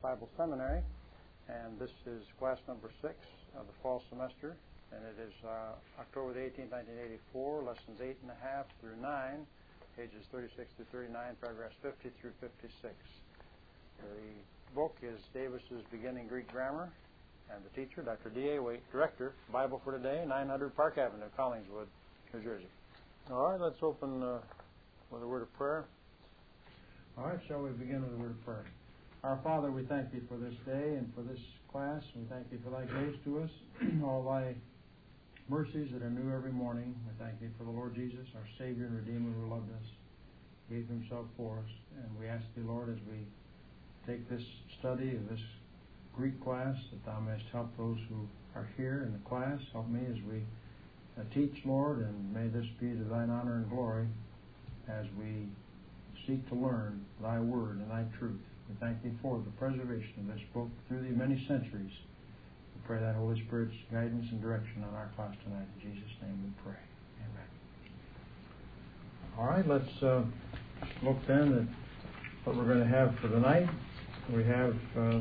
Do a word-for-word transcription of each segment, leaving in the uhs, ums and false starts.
Bible Seminary, and this is class number six of the fall semester, and it is uh, October the eighteenth, nineteen eighty-four, lessons eight and a half through nine, pages thirty-six through thirty-nine, paragraphs fifty through fifty-six. The book is Davis's Beginning Greek Grammar, and the teacher, Doctor D A Waite, director, Bible for Today, nine hundred Park Avenue, Collingswood, New Jersey. All right, let's open uh, with a word of prayer. All right, shall we begin with a word of prayer? Our Father, we thank Thee for this day and for this class. We thank Thee for Thy grace to us, all Thy mercies that are new every morning. We thank Thee for the Lord Jesus, our Savior and Redeemer who loved us, gave Himself for us. And we ask Thee, Lord, as we take this study of this Greek class, that Thou mayest help those who are here in the class. Help me as we uh, teach, Lord, and may this be to Thine honor and glory as we seek to learn Thy word and Thy truth. We thank Thee for the preservation of this book through the many centuries. We pray Thy Holy Spirit's guidance and direction on our class tonight. In Jesus' name we pray. Amen. All right, let's uh, look then at what we're going to have for tonight. We have uh,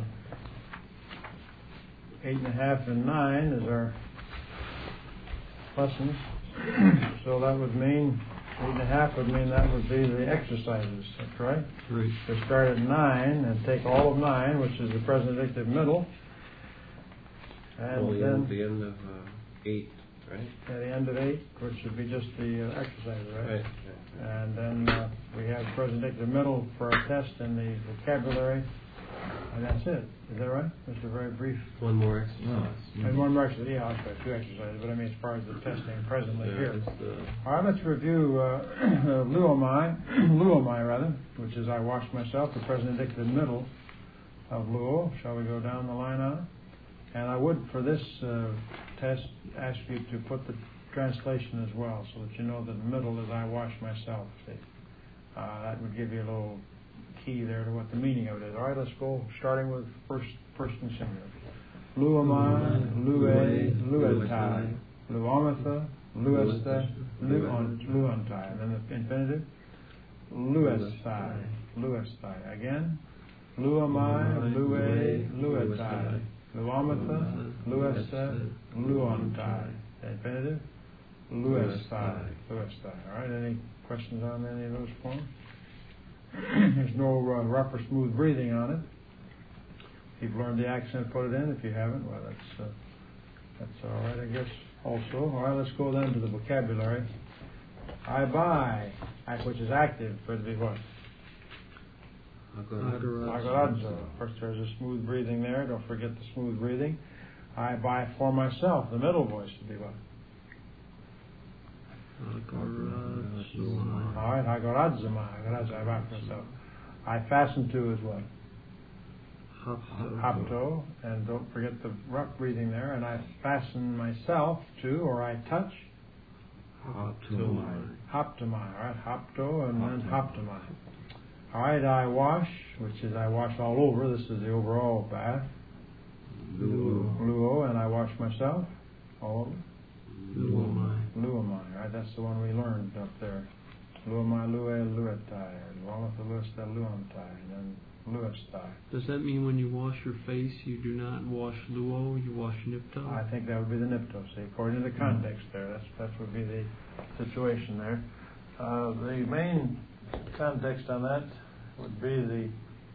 eight and a half and nine as our lessons. So that would mean eight and a half would mean that would be the exercises. That's right. Right. We start at nine and take all of nine, which is the present indicative middle. And Only then at the end of uh, eight, right? At the end of eight, which would be just the uh, exercises, right? Right. And then uh, we have the present indicative middle for our test and the vocabulary. And that's it. Is that right? Just a very brief. One more exercise. And one more exercise. Yeah, I've got two exercises. But I mean, as far as the testing presently Yeah, here. the... All right, let's review uh, luomai, luomai rather, which is I wash myself, the present indicative middle of luo. Shall we go down the line on it? And I would, for this uh, test, ask you to put the translation as well, so that you know that the middle is I wash myself. See, uh, that would give you a little key there to what the meaning of it is. All right, let's go, starting with first person singular. Luomai, lue, luetai, luomatha, luesta, luontai. And then the infinitive, luestai, luestai. Again, luomai, lue, luetai, luomatha, luesta, luontai. The infinitive, luestai, luestai. All right, any questions on any of those forms? There's no uh, rough or smooth breathing on it. If you've learned the accent, put it in. If you haven't, well, that's uh, that's all right, I guess, also. All right, let's go then to the vocabulary. I buy, which is active, but it'd be what? Agorazo. First, there's a smooth breathing there. Don't forget the smooth breathing. I buy for myself. The middle voice would be what? All right, agoradzama, agoradzama, I buy for myself. I fasten to is what? Hapto, and don't forget the rough breathing there. And I fasten myself to, or I touch. Haptomai. Haptomai, all right, hapto and then haptomai. All right, I wash, which is I wash all over. This is the overall bath. Luo. Luo, and I wash myself all over. Luomai. Luomai, right? That's the one we learned up there. Luomai, lue, luetai, luomatha, luesta, luontai, and then luestai. Does that mean when you wash your face, you do not wash luo, you wash nipto? I think that would be the nipto, see, according to the context there. That's that would be the situation there. Uh, the main context on that would be the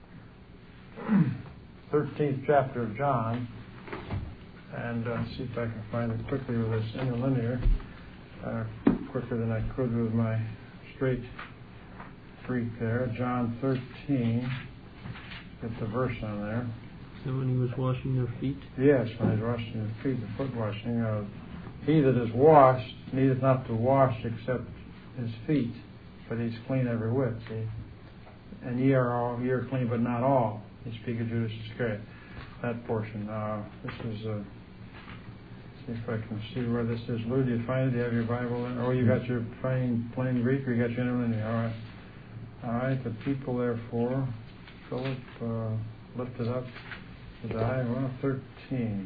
thirteenth chapter of John. And uh, see if I can find it quickly with this interlinear, uh, quicker than I could with my straight Greek there. John thirteen, get the verse on there. Is that when he was washing their feet? Yes, when he's washing his feet, the foot washing. Uh, he that is washed needeth not to wash except his feet, but he's clean every whit, see. And ye are all, ye are clean, but not all. He speaks of Judas Iscariot. That portion. Uh, this is, uh, see if I can see where this is. Lou, do you find it? Do you have your Bible in? Oh, you got your plain, plain Greek, or you got your interlinear? All right. All right, the people, therefore, Philip uh, lifted up his eye. Well, thirteen.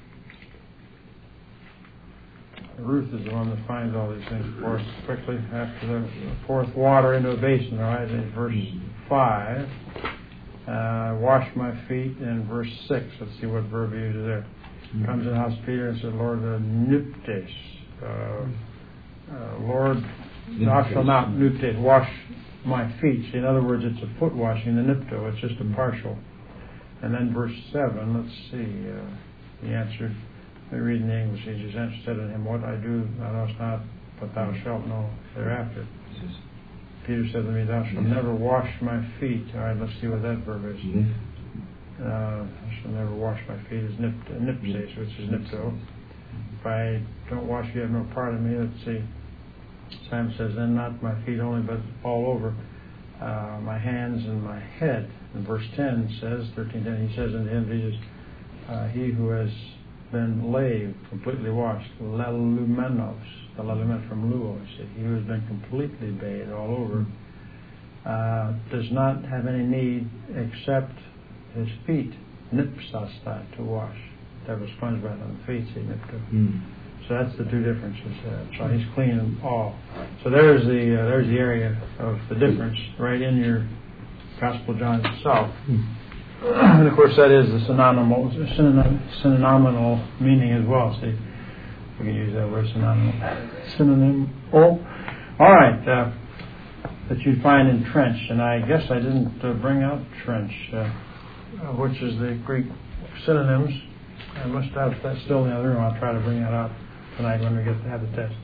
Ruth is the one that finds all these things for us quickly after the fourth water into a basin, all right, in verse five. Uh, wash my feet in verse six. Let's see what verb he uses there. Mm-hmm. Comes in the house of Peter and says, Lord, uh, nuptes. Uh, uh, Lord, thou shalt not nuptes, wash my feet. See, in other words, it's a foot washing, the nipto. It's just a partial. And then verse seven, let's see. Uh, he answered, we read in the English, Jesus answered, said unto him, what I do thou knowest not, but thou shalt know thereafter. Peter said to me, thou shalt never wash my feet. All right, let's see what that verb is. Uh, I shall never wash my feet is nipt, nipses, which is nipto. If I don't wash, you have no part of me. Let's see. Simon says, then not my feet only, but all over, uh, my hands and my head. And verse ten says, thirteen ten, he says unto him, Jesus, uh, he who has been laved, completely washed, lelumenos, the lelumen from luo, he said, he who has been completely bathed all over, uh, does not have any need except his feet, nipsastai, to wash. To have a sponge bath on the feet, see, nipto. Mm. So that's the two differences. Uh, so he's clean in all. So there's the uh, there's the area of the difference right in your Gospel of John itself. Mm. And of course that is the synonymous, synonym, synonymal meaning as well. See, we can use that word synonym. Synonym. Oh, all right. Uh, that you'd find in trench, and I guess I didn't uh, bring out trench, uh, which is the Greek synonyms. I must have that still in the other room. I'll try to bring that out tonight when we get to have the test.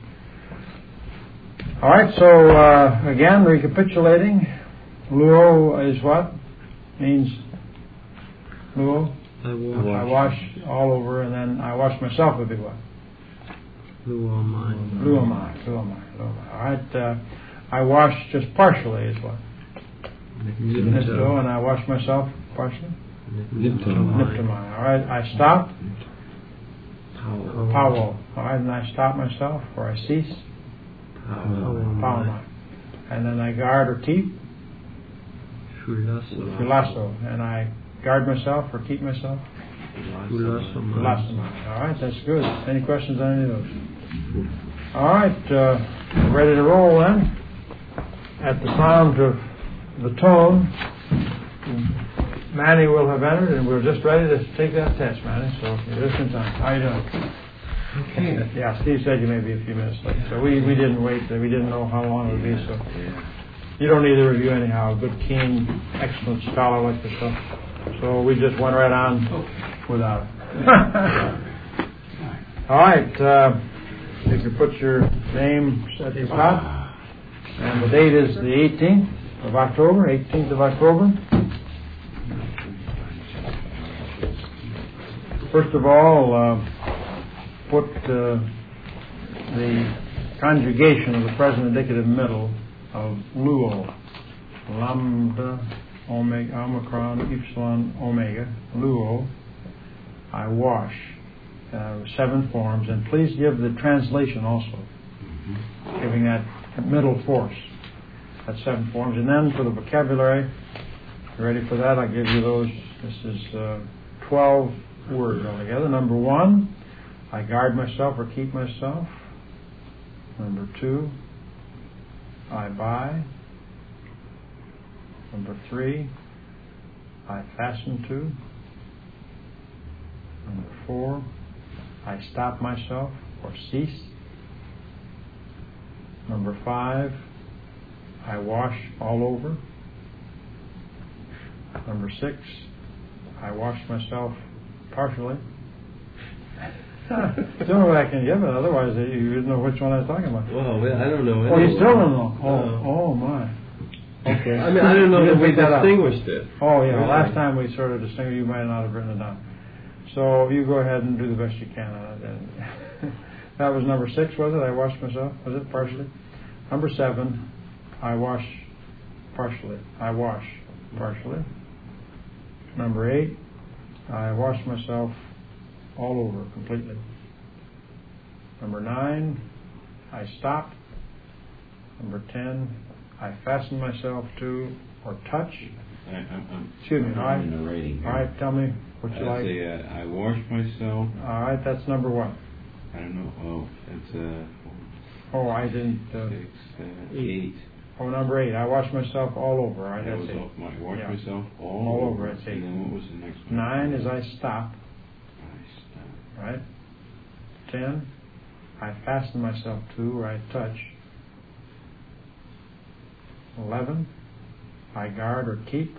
All right. So uh, again, recapitulating, luo is what? Means luo. I wash. I wash all over, and then I wash myself would be what? Luomai. Luomai. Luomai. Luomai. All right. Uh, I wash just partially is what? Nipto. And I wash myself partially? Niptomai. All right. I stop. Powell. All right. And I stop myself, or I cease. Powell. And then I guard or keep. Philasso. And I guard myself or keep myself. Philassomai. All right. That's good. Any questions on any of those? All right. Uh, ready to roll then. At the sound of the tone, Manny will have entered, and we're just ready to take that test, Manny. So you're just in time. How you doing? Okay. Yeah, Steve said you may be a few minutes late, so we, we didn't wait. We didn't know how long it would be. So you don't need a review anyhow. A good, keen, excellent scholar like yourself. So we just went right on without it. All right. Uh, you can put your name at the top. And the date is the eighteenth of October, eighteenth of October. First of all, uh, put uh, the conjugation of the present indicative middle of luo, lambda, omega, omicron, epsilon, omega, luo, I wash, uh, seven forms. And please give the translation also, giving that middle force. That's seven forms. And then for the vocabulary, you ready for that? I'll give you those. This is uh, twelve words altogether. Number one, I guard myself or keep myself. Number two, I buy. Number three, I fasten to. Number four, I stop myself or cease. Number five, I wash all over. Number six, I wash myself partially. It's the only way I can give it, otherwise you wouldn't know which one I was talking about. Well, I don't know. Oh, you still don't know? Oh, No. oh my. Okay. I mean, I don't know You that didn't we pick that up. distinguished it. Oh, yeah. Really? Last time we sort of distinguished, you might not have written it down. So you go ahead and do the best you can on it. And that was number six, was it? I washed myself. Was it partially? Number seven, I wash partially. I wash partially. Number eight, I wash myself all over completely. Number nine, I stop. Number ten, I fasten myself to or touch. I, I'm, I'm, Excuse me. I'm All right. narrating here. All right. Tell me what you I like. say, uh, I wash myself. All right. That's number one. I don't know. Oh, it's uh, Oh, I didn't. Uh, six, seven, eight. Oh, number eight. I wash myself all over. Right? That That's was eight. off my, wash Yeah. myself all, All over. over, that's eight. And then what was the next one? Nine is I stop. I stop. Right? Ten, I fasten myself to, or I touch. Eleven, I guard or keep.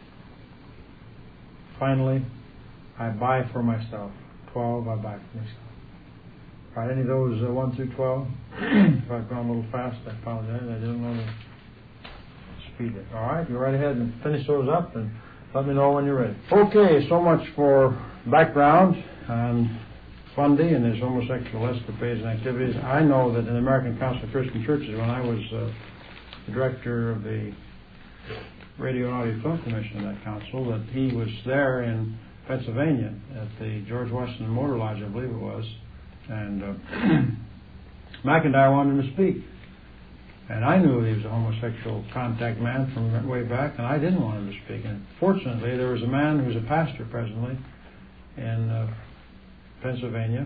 Finally, I buy for myself. Twelve, I buy for myself. Right, any of those uh, one through twelve? If I've gone a little fast, I apologize. I didn't know to speed it. All right, go right ahead and finish those up and let me know when you're ready. Okay, so much for background on Bundy and his homosexual escapades and activities. I know that in the American Council of Christian Churches, when I was uh, the director of the Radio and Audio Film Commission of that council, that he was there in Pennsylvania at the George Washington Motor Lodge, I believe it was, and uh, McIntyre wanted him to speak. And I knew he was a homosexual contact man from way back, and I didn't want him to speak. And fortunately, there was a man who's a pastor presently in uh, Pennsylvania,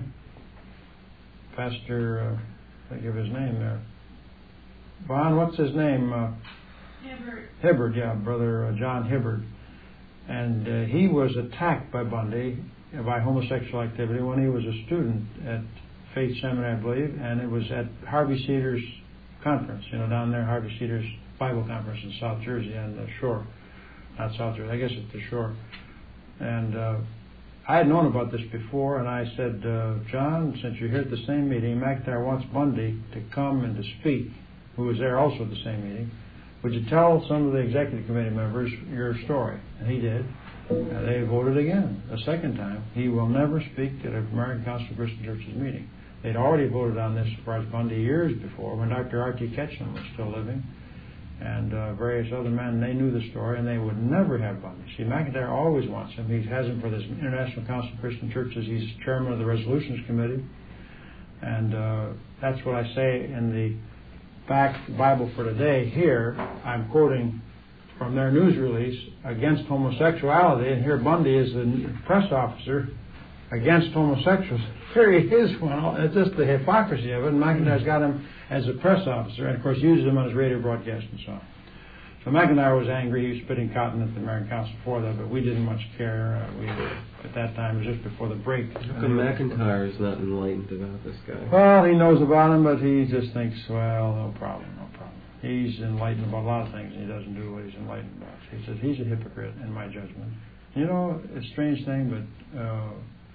Pastor, uh, I think of his name there. Vaughn, what's his name? Uh, Hibbard. Hibbard, yeah, Brother uh, John Hibbard. And uh, he was attacked by Bundy uh, by homosexual activity when he was a student at Faith Seminary, I believe, and it was at Harvey Cedars conference, you know, down there, Harvey Cedars Bible conference in South Jersey on the shore. Not South Jersey, I guess it's the shore. And uh, I had known about this before, and I said, uh, John, since you're here at the same meeting, McIntyre wants Bundy to come and to speak, who was there also at the same meeting. Would you tell some of the executive committee members your story? And he did. And they voted again, a second time. He will never speak at an American Council of Christian Churches meeting. They'd already voted on this as far as Bundy years before, when Doctor Archie Ketchum was still living, and uh, various other men. They knew the story, and they would never have Bundy. See, McIntyre always wants him. He has him for this International Council of Christian Churches. He's chairman of the Resolutions Committee, and uh, that's what I say in the Fact Bible for Today. Here, I'm quoting from their news release against homosexuality, and here Bundy is the press officer against homosexuals. Here he is. Well, it's just the hypocrisy of it. And McIntyre's got him as a press officer, and of course uses him on his radio broadcast and so on. So McIntyre was angry. He was spitting cotton at the American Council for that, but we didn't much care. Uh, we at that time, it was just before the break. How come McIntyre is not enlightened about this guy? Well, he knows about him, but he just thinks, well, no problem, no problem. He's enlightened about a lot of things, and he doesn't do what he's enlightened about. He says he's a hypocrite, in my judgment. You know, it's a strange thing, but uh,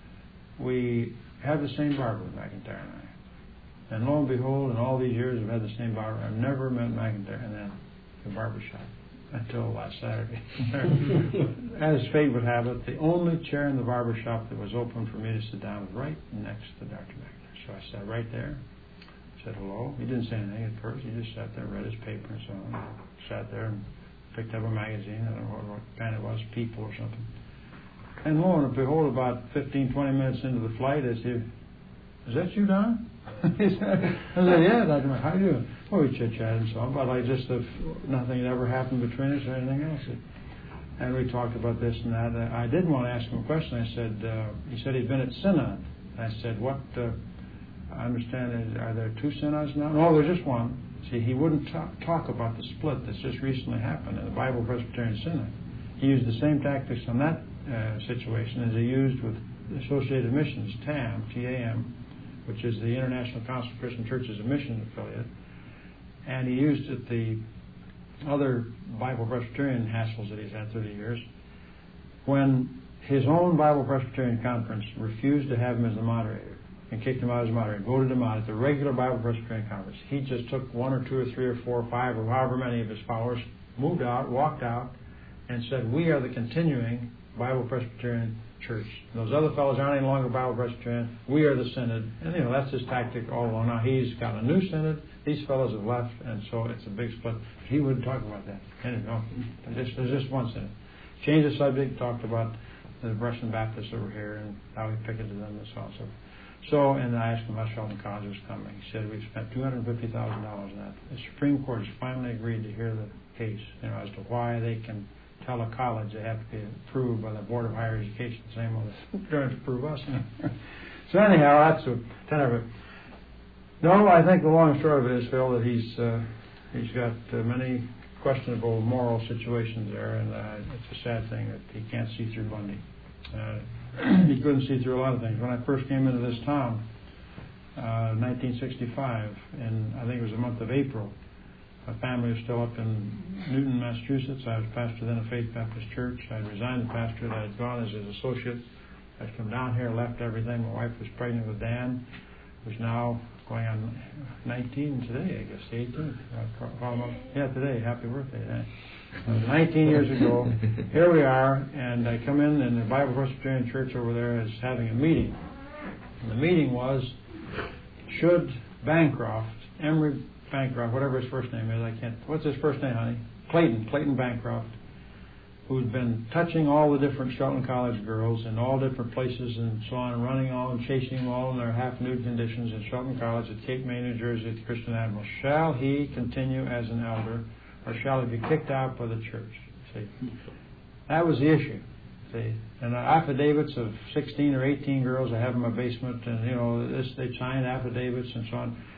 we have the same barber, McIntyre and I. And lo and behold, in all these years we've had the same barber. I've never met McIntyre in that the barber shop until last Saturday. As fate would have it, the only chair in the barber shop that was open for me to sit down was right next to Doctor McIntyre. So I sat right there, said hello. He didn't say anything at first. He just sat there, read his paper and so on. Sat there and picked up a magazine. I don't know what, what kind it was, People or something. And lo and behold, about fifteen, twenty minutes into the flight, I said, is that you, Don? He said, I said, yeah, Doctor McIntyre, how you doing? Well, we chit-chatted and so on, but like just if nothing had ever happened between us or anything else. And we talked about this and that. I did want to ask him a question. I said, uh, he said he'd been at Synod. I said, what, uh, I understand, is, are there two synods now? No, there's just one. See, he wouldn't talk, talk about the split that's just recently happened in the Bible Presbyterian Synod. He used the same tactics on that uh, situation as he used with Associated Missions, T A M, T A M, which is the International Council of Christian Churches and Mission affiliate. And he used it the other Bible Presbyterian hassles that he's had through the years. When his own Bible Presbyterian Conference refused to have him as the moderator and kicked him out as moderator, voted him out at the regular Bible Presbyterian Conference, he just took one or two or three or four or five or however many of his followers, moved out, walked out, and said, we are the continuing Bible Presbyterian Church. Those other fellows aren't any longer Bible Presbyterian. We are the Synod. And, you know, that's his tactic all along. Now, he's got a new Synod. These fellows have left, and so it's a big split. He wouldn't talk about that. Anyway, no, there's, just, there's just one Synod. Changed the subject, talked about the Russian Baptists over here and how he picketed them and so on. So, so and I asked him how Sheldon College was coming. He said, we've spent two hundred fifty thousand dollars on that. The Supreme Court has finally agreed to hear the case, you know, as to why they can tell a college they have to be approved by the Board of Higher Education, the same way they're trying to approve us. So anyhow, that's a ten of it. No, I think the long story of it is, Phil, that he's uh, he's got uh, many questionable moral situations there, and uh, it's a sad thing that he can't see through Bundy. Uh, he couldn't see through a lot of things. When I first came into this town, uh, nineteen sixty-five, and I think it was the month of April, my family was still up in Newton, Massachusetts. I was pastor then of Faith Baptist Church. I had resigned the pastorate. I had gone as his associate. I'd come down here, left everything. My wife was pregnant with Dan, who's now going on nineteen today, I guess, the eighteenth. Yeah, today. Happy birthday, Dan. Uh, nineteen years ago, here we are, and I come in, and the Bible Presbyterian Church over there is having a meeting. And the meeting was, should Bancroft, Emory Bancroft, whatever his first name is, I can't, what's his first name, honey? Clayton, Clayton Bancroft, who'd been touching all the different Shelton College girls in all different places and so on, running all and chasing them all in their half-nude conditions at Shelton College at Cape May, New Jersey, at the Christian Admiral. Shall he continue as an elder, or shall he be kicked out by the church? See, that was the issue. See, and the affidavits of sixteen or eighteen girls I have in my basement, and you know, this, they signed affidavits and so on.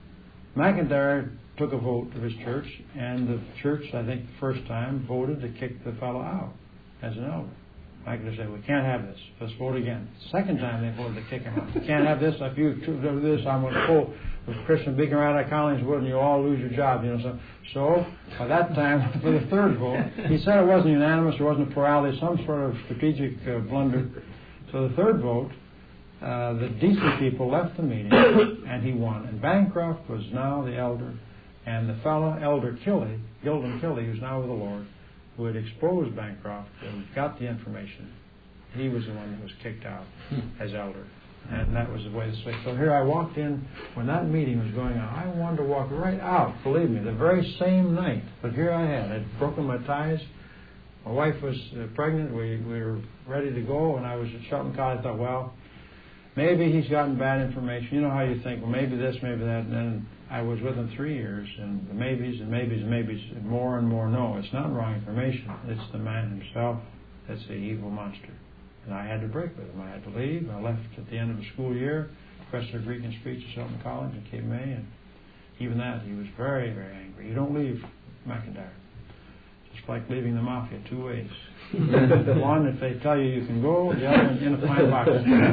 McIntyre took a vote of his church, and the church, I think the first time, voted to kick the fellow out as an elder. McIntyre said, we can't have this. Let's vote again. Second time they voted to kick him out. We can't have this. If you do this, I'm going to pull the Christian Beacon right out of Collingswood, and you'll all lose your job. You know, so, so by that time, for the third vote, he said it wasn't unanimous, there wasn't a plurality, some sort of strategic uh, blunder. So the third vote, uh, the decent people left the meeting, and he won. And Bancroft was now the elder. And the fellow, Elder Killy, Gilden Killy, who's now with the Lord, who had exposed Bancroft and got the information, he was the one that was kicked out as elder. And that was the way to say. So here I walked in when that meeting was going on. I wanted to walk right out, believe me, the very same night. But here I had. I'd broken my ties. My wife was uh, pregnant. We, we were ready to go. And I was at Shelton College. I thought, well, maybe he's gotten bad information. You know how you think, well, maybe this, maybe that. And then I was with him three years, and the maybes and maybes and maybes, and more and more no. It's not wrong information. It's the man himself that's the evil monster. And I had to break with him. I had to leave. I left at the end of the school year, professor of Greek and speech at Shelton College in Cape May, and even that, he was very, very angry. You don't leave McIntyre. Just like leaving the mafia, two ways. One, if they tell you you can go, the other in a pine box.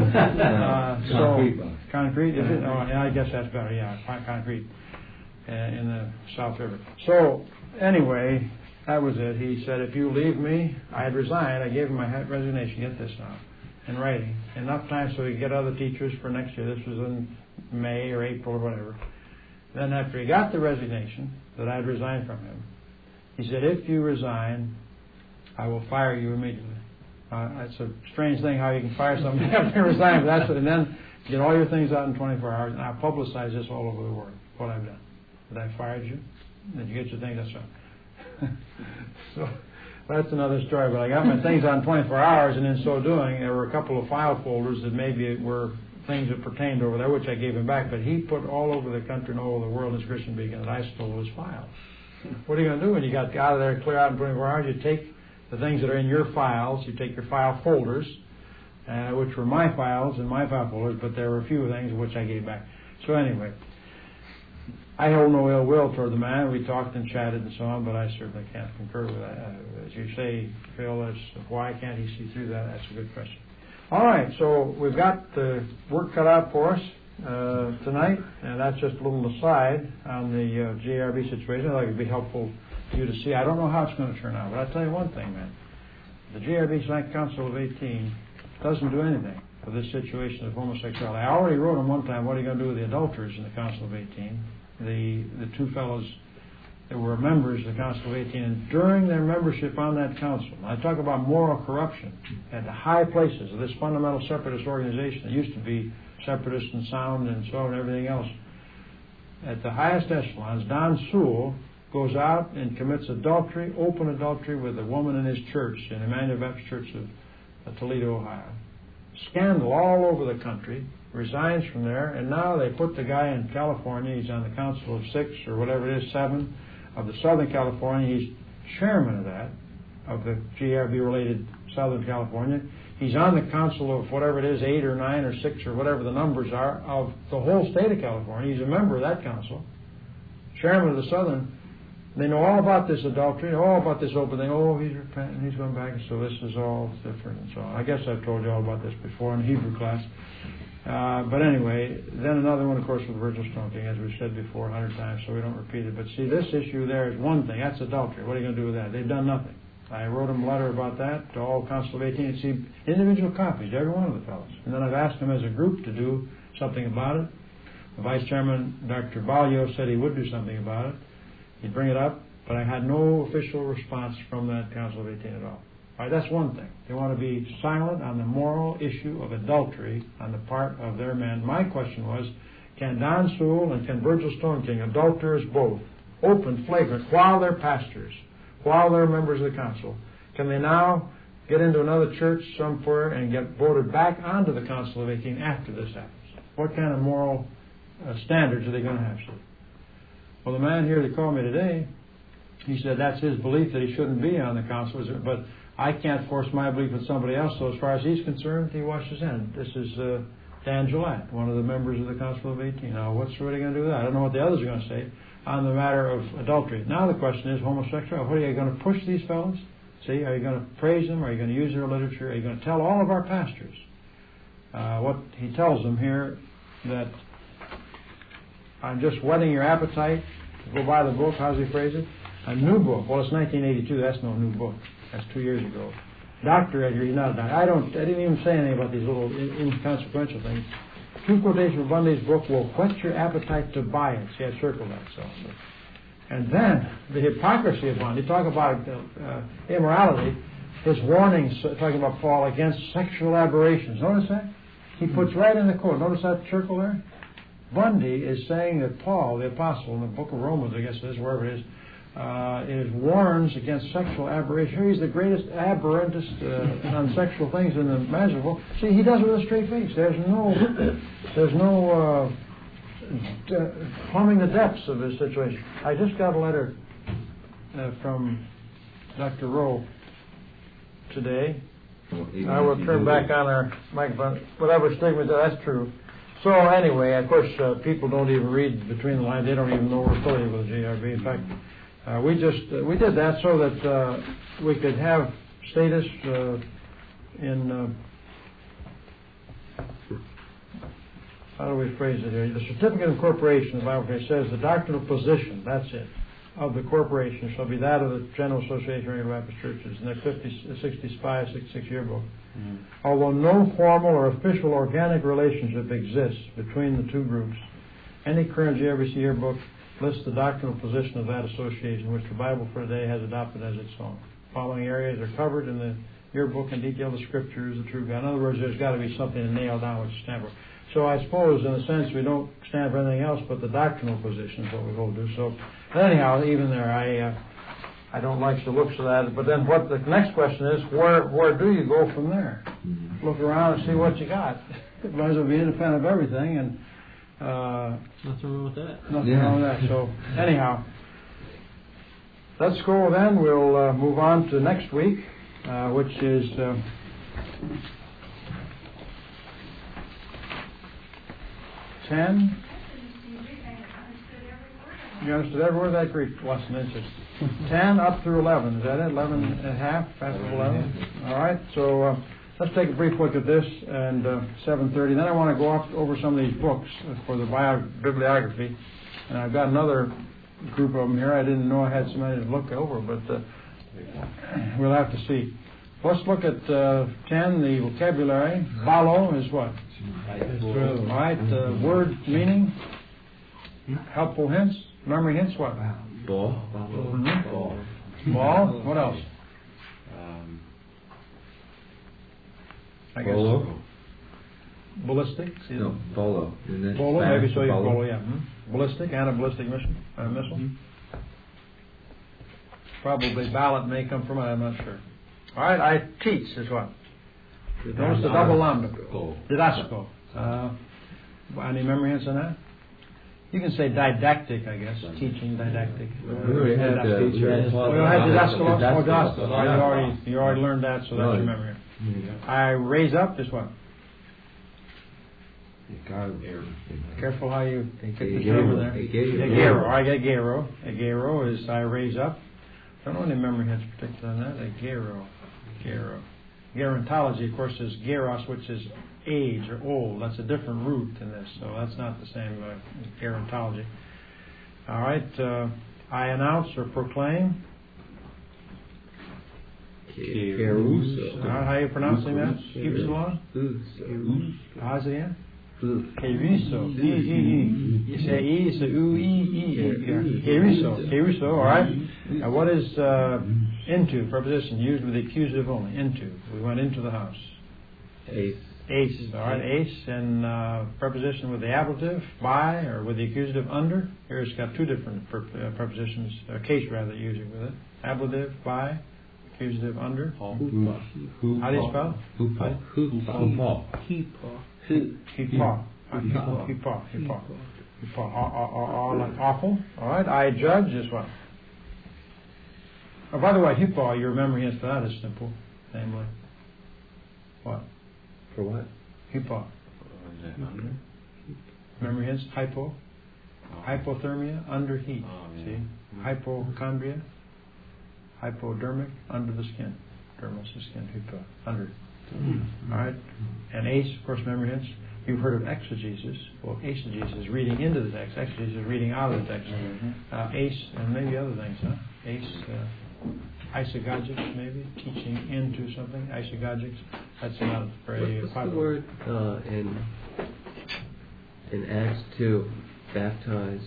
Uh, so, concrete box. Concrete, is it? Oh, yeah, I guess that's better, yeah, concrete uh, in the South River. So, anyway, that was it. He said, if you leave me, I had resigned. I gave him my resignation, get this now, in writing. Enough time so he could get other teachers for next year. This was in May or April or whatever. Then after he got the resignation that I had resigned from him, he said, if you resign, I will fire you immediately. Uh, it's a strange thing how you can fire somebody after you resign, but that's what, and then get all your things out in twenty-four hours, and I'll publicize this all over the world, what I've done. That I fired you, did you get your things? That's right. So that's another story, but I got my things out in twenty-four hours, and in so doing, there were a couple of file folders that maybe were things that pertained over there, which I gave him back, but he put all over the country and all over the world in his Christian Beacon that I stole his files. What are you going to do when you got out of there, clear out in twenty-four hours? You take the things that are in your files, you take your file folders, uh, which were my files and my file folders, but there were a few things which I gave back. So anyway, I hold no ill will toward the man. We talked and chatted and so on, but I certainly can't concur with that. Uh, as you say, Phil, as why can't he see through that? That's a good question. All right, so we've got the work cut out for us uh, tonight, and that's just a little aside on the uh, G R B situation. I thought it would be helpful for you to see. I don't know how it's going to turn out, but I'll tell you one thing, man. The G R B Select Council of eighteen doesn't do anything for this situation of homosexuality. I already wrote them one time, what are you going to do with the adulterers in the Council of eighteen? The the two fellows that were members of the Council of eighteen, and during their membership on that council, I talk about moral corruption at the high places of this fundamental separatist organization that used to be separatist and sound and so on and everything else. At the highest echelons, Don Sewell goes out and commits adultery, open adultery, with a woman in his church, in Emmanuel Baptist Church of Toledo, Ohio. Scandal all over the country. Resigns from there, and now they put the guy in California. He's on the council of six or whatever it is, seven of the Southern California. He's chairman of that, of the G R B related Southern California. He's on the council of whatever it is, eight or nine or six or whatever the numbers are of the whole state of California. He's a member of that council, chairman of the Southern They know all about this adultery, all about this open thing. Oh, he's repenting, he's going back, and so this is all different and so on. I guess I've told you all about this before in Hebrew class. Uh, but anyway, then another one, of course, with virginal stoning, as we've said before a hundred times, so we don't repeat it. But see, this issue there is one thing. That's adultery. What are you going to do with that? They've done nothing. I wrote them a letter about that to all Council of eighteen. See, individual copies, every one of the fellows. And then I've asked them as a group to do something about it. The Vice Chairman, Doctor Balio, said he would do something about it. He'd bring it up, but I had no official response from that Council of eighteen at all. All right, that's one thing. They want to be silent on the moral issue of adultery on the part of their men. My question was, can Don Sewell and can Virgil Stone King, adulterers both, open, flagrant, while they're pastors, while they're members of the council, can they now get into another church somewhere and get voted back onto the Council of eighteen after this happens? What kind of moral uh, standards are they going to have? Well, the man here that called me today, he said that's his belief that he shouldn't be on the council, but I can't force my belief with somebody else, so as far as he's concerned, he washes in. This is uh, Dan Gillette, one of the members of the Council of eighteen. Now, what's really going to do with that? I don't know what the others are going to say on the matter of adultery. Now the question is homosexuality. What are you going to push these fellows? See, are you going to praise them? Are you going to use their literature? Are you going to tell all of our pastors uh, what he tells them here, that I'm just whetting your appetite to go buy the book? How does he phrase it? A new book. Well, it's nineteen eighty-two. That's no new book. That's two years ago. Doctor Edgar, he's not a doctor. I don't. I didn't even say anything about these little inconsequential things. Two quotations from Bundy's book will whet your appetite to buy it. See, I circled that. So, and then the hypocrisy of Bundy. Talk about uh, immorality. His warnings, uh, talking about Paul against sexual aberrations. Notice that he puts right in the quote. Notice that circle there. Bundy is saying that Paul, the apostle, in the book of Romans, I guess it is, wherever it is, uh, is warns against sexual aberration. Here he's the greatest aberrantist uh, on sexual things in the imaginable. See, he does it with a straight face. There's no, there's no uh, d- plumbing the depths of his situation. I just got a letter uh, from Doctor Rowe today. I will turn back on our microphone. Whatever statement, that's true. So anyway, of course, uh, people don't even read between the lines. They don't even know we're affiliated with the G R B. In fact, uh, we just uh, we did that so that uh, we could have status uh, in uh, how do we phrase it here? The certificate of incorporation, the Bible says, the doctrinal position. That's it. Of the corporation shall be that of the General Association of Regular Baptist Churches in their fifty, sixty-five, sixty-six yearbook. Mm. Although no formal or official organic relationship exists between the two groups, any current G R B C yearbook lists the doctrinal position of that association, which the Bible for today has adopted as its own. Following areas are covered in the yearbook and detail the scriptures, the true God. In other words, there's got to be something to nail down which stand for. So I suppose, in a sense, we don't stand for anything else but the doctrinal position is what we hold to. So anyhow, even there, I uh, I don't like the looks of that. But then what the next question is, where where do you go from there? Mm-hmm. Look around and see what you got. It might as well be independent of everything, and uh, nothing wrong with that. Nothing yeah. wrong with that. So anyhow, let's go then. We'll uh, move on to next week, uh, which is uh, ten. You understood every word of that Greek lesson, isn't it? ten up through eleven. Is that it? eleven and a half, past eleven? All right. So uh, let's take a brief look at this, and uh, seven thirty. Then I want to go off over some of these books for the bio- bibliography. And I've got another group of them here. I didn't know I had so many to look over, but uh, we'll have to see. Let's look at uh, ten, the vocabulary. Balo is what? All right. Uh, word meaning. Helpful hints. Memory hints what? Ball. Mm-hmm. Ball. Ball. What else? Um, I guess. Bolo. Ballistic. No, bolo. Bolo. Maybe so. You bolo. Yeah. Mm-hmm. Ballistic. Anti-ballistic mission. Uh, missile. Mm-hmm. Probably ballot may come from it. I'm not sure. All right. I teach is what? Notice the double lambda. Didasco. Uh, any memory hints on that? You can say didactic, I guess. Teaching, didactic. We already had the teacher. We already had didaskalos. Oh, didaskalos. You already, you already learned that, so that's your memory. I raise up is what? Careful how you get the Egero. over there. Egero. Egero. I get Egero. Egero is I raise up. I don't know any memory heads particular on that. Egero. Gero. Gerontology, of course, is geros, which is age or old. That's a different root than this, so that's not the same uh, gerontology. All right. Uh, I announce or proclaim. Keruso. All right, how are you pronouncing that? Keep it along. How's it again? Keriso. E, E, E. You say E, you say U, E, E. Keriso. Keriso, all right. Now, what is uh, into? Preposition used with the accusative only. Into. We went into the house. Ace. Ace. All right, ace. And uh, preposition with the ablative, by, or with the accusative under. Here it's got two different per, uh, prepositions, uh, case rather, using with it. Ablative, by. Accusative under. How do you spell? Hoopa. Hoopa. Heepaw. Heepaw. Heepaw. Heepaw. Heepaw. Heepaw. Like awful. All right. I judge is what? Oh, by the way, heepaw, your memory hints for that is simple. Namely, what? For what? Heepaw. Memory hints. Hypo. Hypothermia. Under heat. See? Hypochondria. Hypodermic, under the skin. Dermis is skin, hypo, under. Mm-hmm. All right. And ace, of course, memory hints. You've heard of exegesis. Well, exegesis is reading into the text. Exegesis is reading out of the text. Mm-hmm. Uh, ace, and maybe other things, huh? Ace, uh, isagogics, maybe, teaching into something. Isagogics. That's not very What's popular. What's the word uh, in in Acts two? Baptized.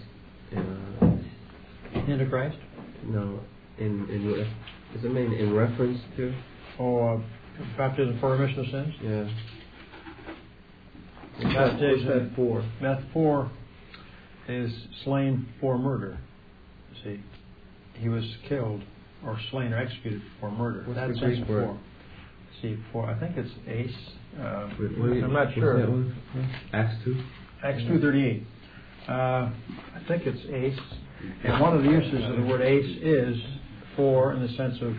Uh, into Christ? No. In in does it mean in reference to? Oh, uh, baptism for remission of sins. Yeah. Baptism. What's that for? That for is slain for murder. See, he was killed or slain or executed for murder. What's That's the Greek for. word? See, for I think it's ace. Uh, Wait, wait, I'm not sure. That one? Acts two. Acts two thirty-eight. Uh, I think it's ace, and one of the uses of the word ace is for, in the sense of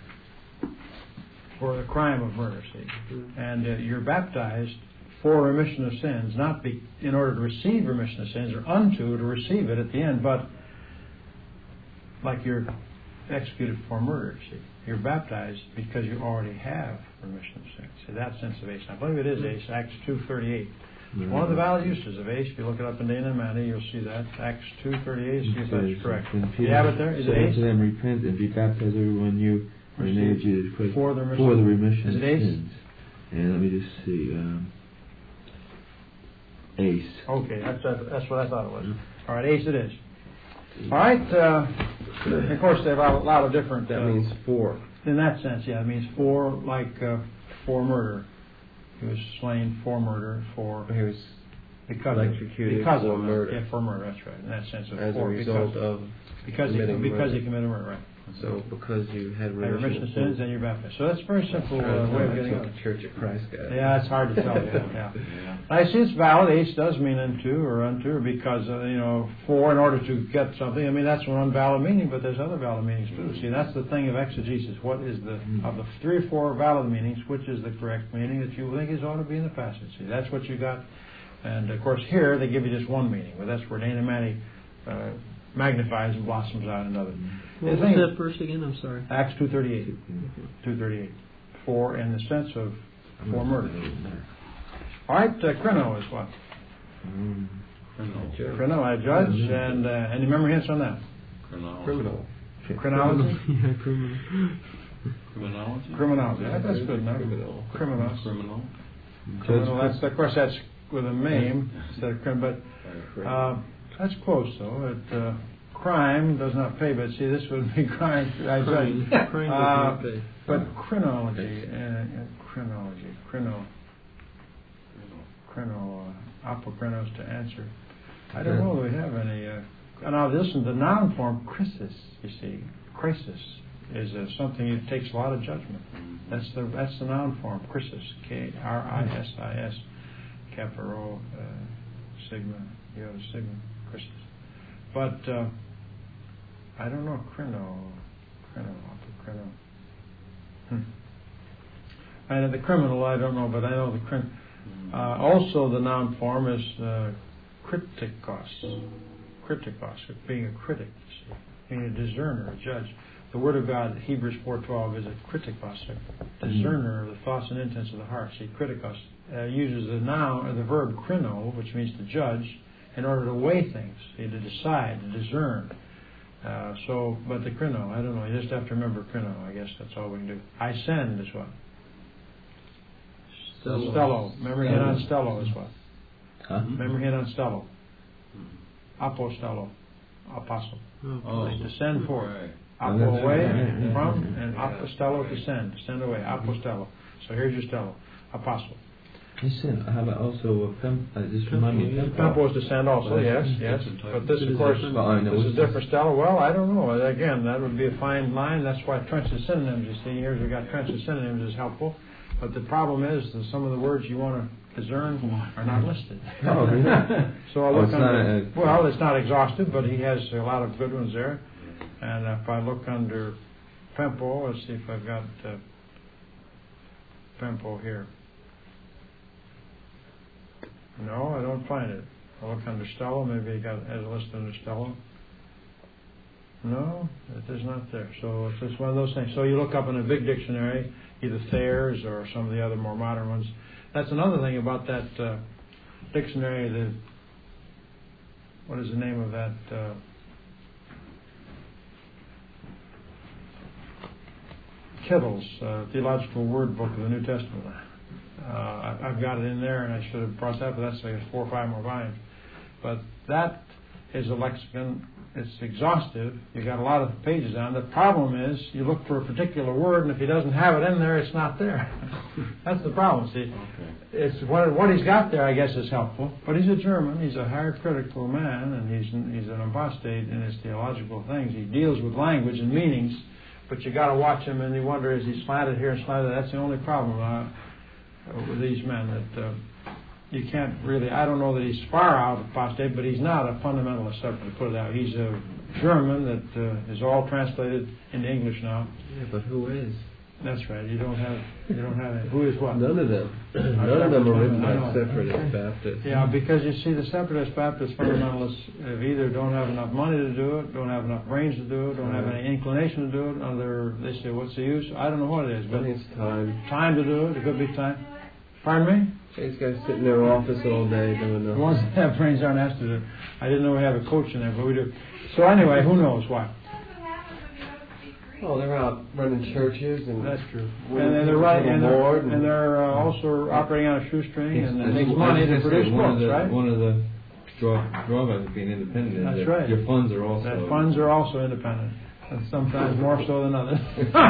for the crime of murder. See, and uh, you're baptized for remission of sins, not be in order to receive remission of sins, or unto to receive it at the end, but like you're executed for murder. See, you're baptized because you already have remission of sins. See, that sense of ace. I believe it is ace. Acts two thirty-eight. It's one of the valid uses of ace. If you look it up in Dana and Manny, you'll see that. Acts two thirty-eight, see if that's correct. Do you have it there? Is it ace? To them, repent and be baptized, everyone you, in the name of Jesus Christ, for the remission, for the remission is of it ace? sins. And let me just see. Um, ace. Okay, that's, that's what I thought it was. All right, ace it is. All right. Uh, of course, they have a lot of different. That uh, means for. In that sense, yeah, it means for, like uh, for murder. He was slain for murder, for He was because electrocuted of, because for of murder. Yeah, for murder. That's right. In that sense of as for, a result because, of because he committing because murder. he committed murder, right? So because you had And remission of sins, and you're baptized. So that's a very simple uh, way of getting it. The Church of Christ got. Yeah, it's hard to tell. Yeah, yeah. yeah. I see it's valid. Ace does mean into or unto, or because uh, you know, for in order to get something. I mean, that's one valid meaning, but there's other valid meanings too. See, that's the thing of exegesis. What is the of the three or four valid meanings? Which is the correct meaning that you think is ought to be in the passage? See, that's what you got. And of course, here they give you just one meaning, but that's where Dana Manny uh, magnifies and blossoms out another. What was that verse again? I'm sorry. Acts two thirty-eight. two thirty-eight. For in the sense of for murder. All right, uh, kreno is what? Mm. Kreno, I judge, and uh, any memory hints on that? Criminal. Chronology? Yeah, criminal. Criminology? Criminology. Yeah, that's good enough. Criminal. Criminal. Criminal. Criminal. That's, of course, that's with a name instead of criminal, but uh, that's close though. It, uh, crime does not pay, but see, this would be crime. I judge. Crime Uh, does not pay. but chronology, uh, chronology, chrono, chrono, uh, apokrenos to answer. I don't know that we have any. Uh, now, listen, the noun form krisis, you see, krisis is uh, something that takes a lot of judgment. That's the that's the noun form, krisis, K R I S I S, kappa rho, uh, sigma, iota sigma, krisis. But uh, I don't know, krino, krino, krino. Hmm. And the criminal, I don't know, but I know the crim. Uh, also, the noun form is uh, kritikos. Kritikos, being a critic, you see, being a discerner, a judge. The Word of God, Hebrews four twelve, is a kritikos, a discerner of the thoughts and intents of the heart. See, kritikos uh, uses the noun or the verb krino, which means to judge, in order to weigh things, see, to decide, to discern. Uh, so, but the krino, I don't know. You just have to remember krino. I guess that's all we can do. I send is what? Stello. Stello. Remember hit on stello is what? Huh? Remember hit on stello. Apostello. Apostle. Oh. To send forth. Right. Apo away Yeah, yeah, from, yeah. and apostello to send. Send away. Apostello. So here's your stello. Apostle. Listen, I have also a pem- uh, just remind me of Tempo is to send also, yes, yes. But this, of course, Well, I know. this is different stello. Well, I don't know. Again, that would be a fine line. That's why trenches synonyms, you see, here's we got trenches synonyms is helpful. But the problem is that some of the words you want to discern are not listed. Oh, really? So I Oh, look it's not under, a- well, it's not exhaustive, but he has a lot of good ones there. And if I look under Pempo, let's see if I've got uh, Pempo here. No, I don't find it. I look under Stello, maybe he got has a list under Stello. No, it is not there. So it's just one of those things. So you look up in a big dictionary, either Thayer's or some of the other more modern ones. That's another thing about that uh, dictionary. The what is the name of that? Uh, Kittle's uh, Theological Word Book of the New Testament. Uh, I, I've got it in there, and I should have brought that, but that's like four or five more volumes. But that is a lexicon. It's exhaustive. You've got a lot of pages on it. The problem is you look for a particular word, and if he doesn't have it in there, it's not there. That's the problem, see. Okay. It's what, what he's got there, I guess, is helpful. But he's a German. He's a higher critical man, and he's he's an apostate in his theological things. He deals with language and meanings, but you got to watch him, and you wonder, is he slanted here and slanted? That's the only problem uh, with these men, that uh, you can't really, I don't know that he's far out apostate, but he's not a fundamentalist, to put it out. He's a German that uh, is all translated into English now. Yeah, but who is? That's right. You don't have, you don't have, who is what? None of them. None of them are written by separatist Baptists. Yeah, because you see, the separatist Baptist fundamentalists have either don't have enough money to do it, don't have enough brains to do it, don't have any inclination to do it. Other, they say, what's the use? I don't know what it is, I but think it's time. time to do it. It could be time. Pardon me? These guys sit in their office all day doing The nothing. ones that have brains aren't asked to do it. I didn't know we have a coach in there, but we do. So anyway, who knows why? Oh, they're out running churches and That's true. winning And, and they're people right, to the and they're, Lord, and they're uh, also operating on a shoestring, and it That's- makes I money was to gonna say, produce one of books, the, right? One of the draw, drawbacks of being independent is That's that right. your funds are also... That funds are also independent, and sometimes more so than others.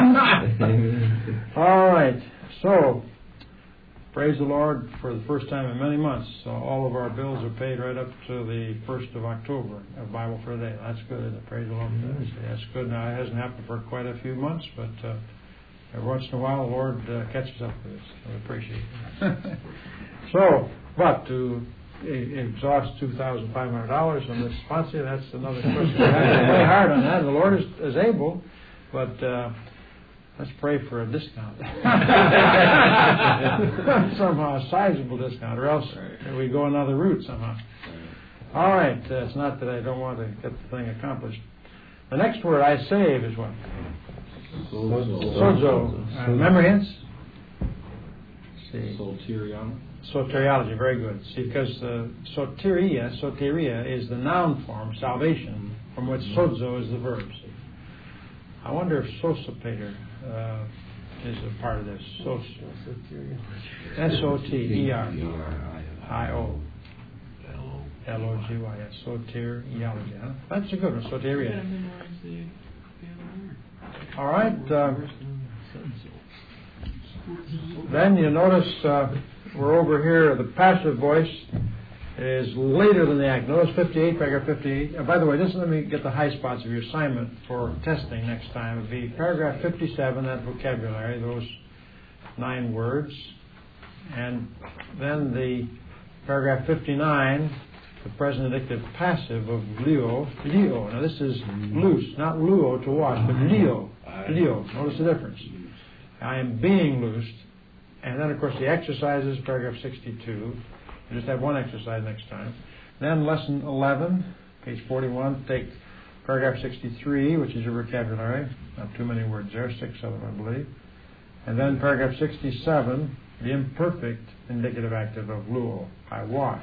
All right, so praise the Lord for the first time in many months. So all of our bills are paid right up to the first of October of Bible for a Day. That's good, isn't it? Praise the Lord. Mm-hmm. That's good. Now it hasn't happened for quite a few months, but uh, every once in a while the Lord uh, catches up with us. I appreciate it. So, but to e- exhaust two thousand five hundred dollars on this sponsor, that's another question. We have to play hard on that. The Lord is, is able, but uh, let's pray for a discount. Somehow a sizable discount, or else we go another route somehow. All right, uh, it's not that I don't want to get the thing accomplished. The next word I save is what? Sozo. Uh, memory hints? See. Soteriology. Soteriology, very good. See, because uh, soteria, soteria is the noun form, salvation, from which sozo is the verb. I wonder if sosopater uh, is a part of this. Sos- S O T E R I O L O G Y S. Soteriology. Huh? That's a good one, soteria. All right. Uh, then you notice uh, we're over here. The passive voice is later than the active. Notice fifty-eight, paragraph fifty-eight. Uh, by the way, just let me get the high spots of your assignment for testing next time. It would be paragraph fifty-seven, that vocabulary, those nine words. And then the paragraph fifty-nine, the present indicative passive of leo. Leo. Now this is loose, not luo to wash, but leo. Leo. Notice the difference. I am being loosed. And then, of course, the exercises, paragraph sixty-two. You just have one exercise next time. Then lesson eleven, page forty-one, take paragraph sixty-three, which is your vocabulary. Not too many words there, six of them, I believe. And then paragraph sixty-seven, the imperfect indicative active of luo, I wash.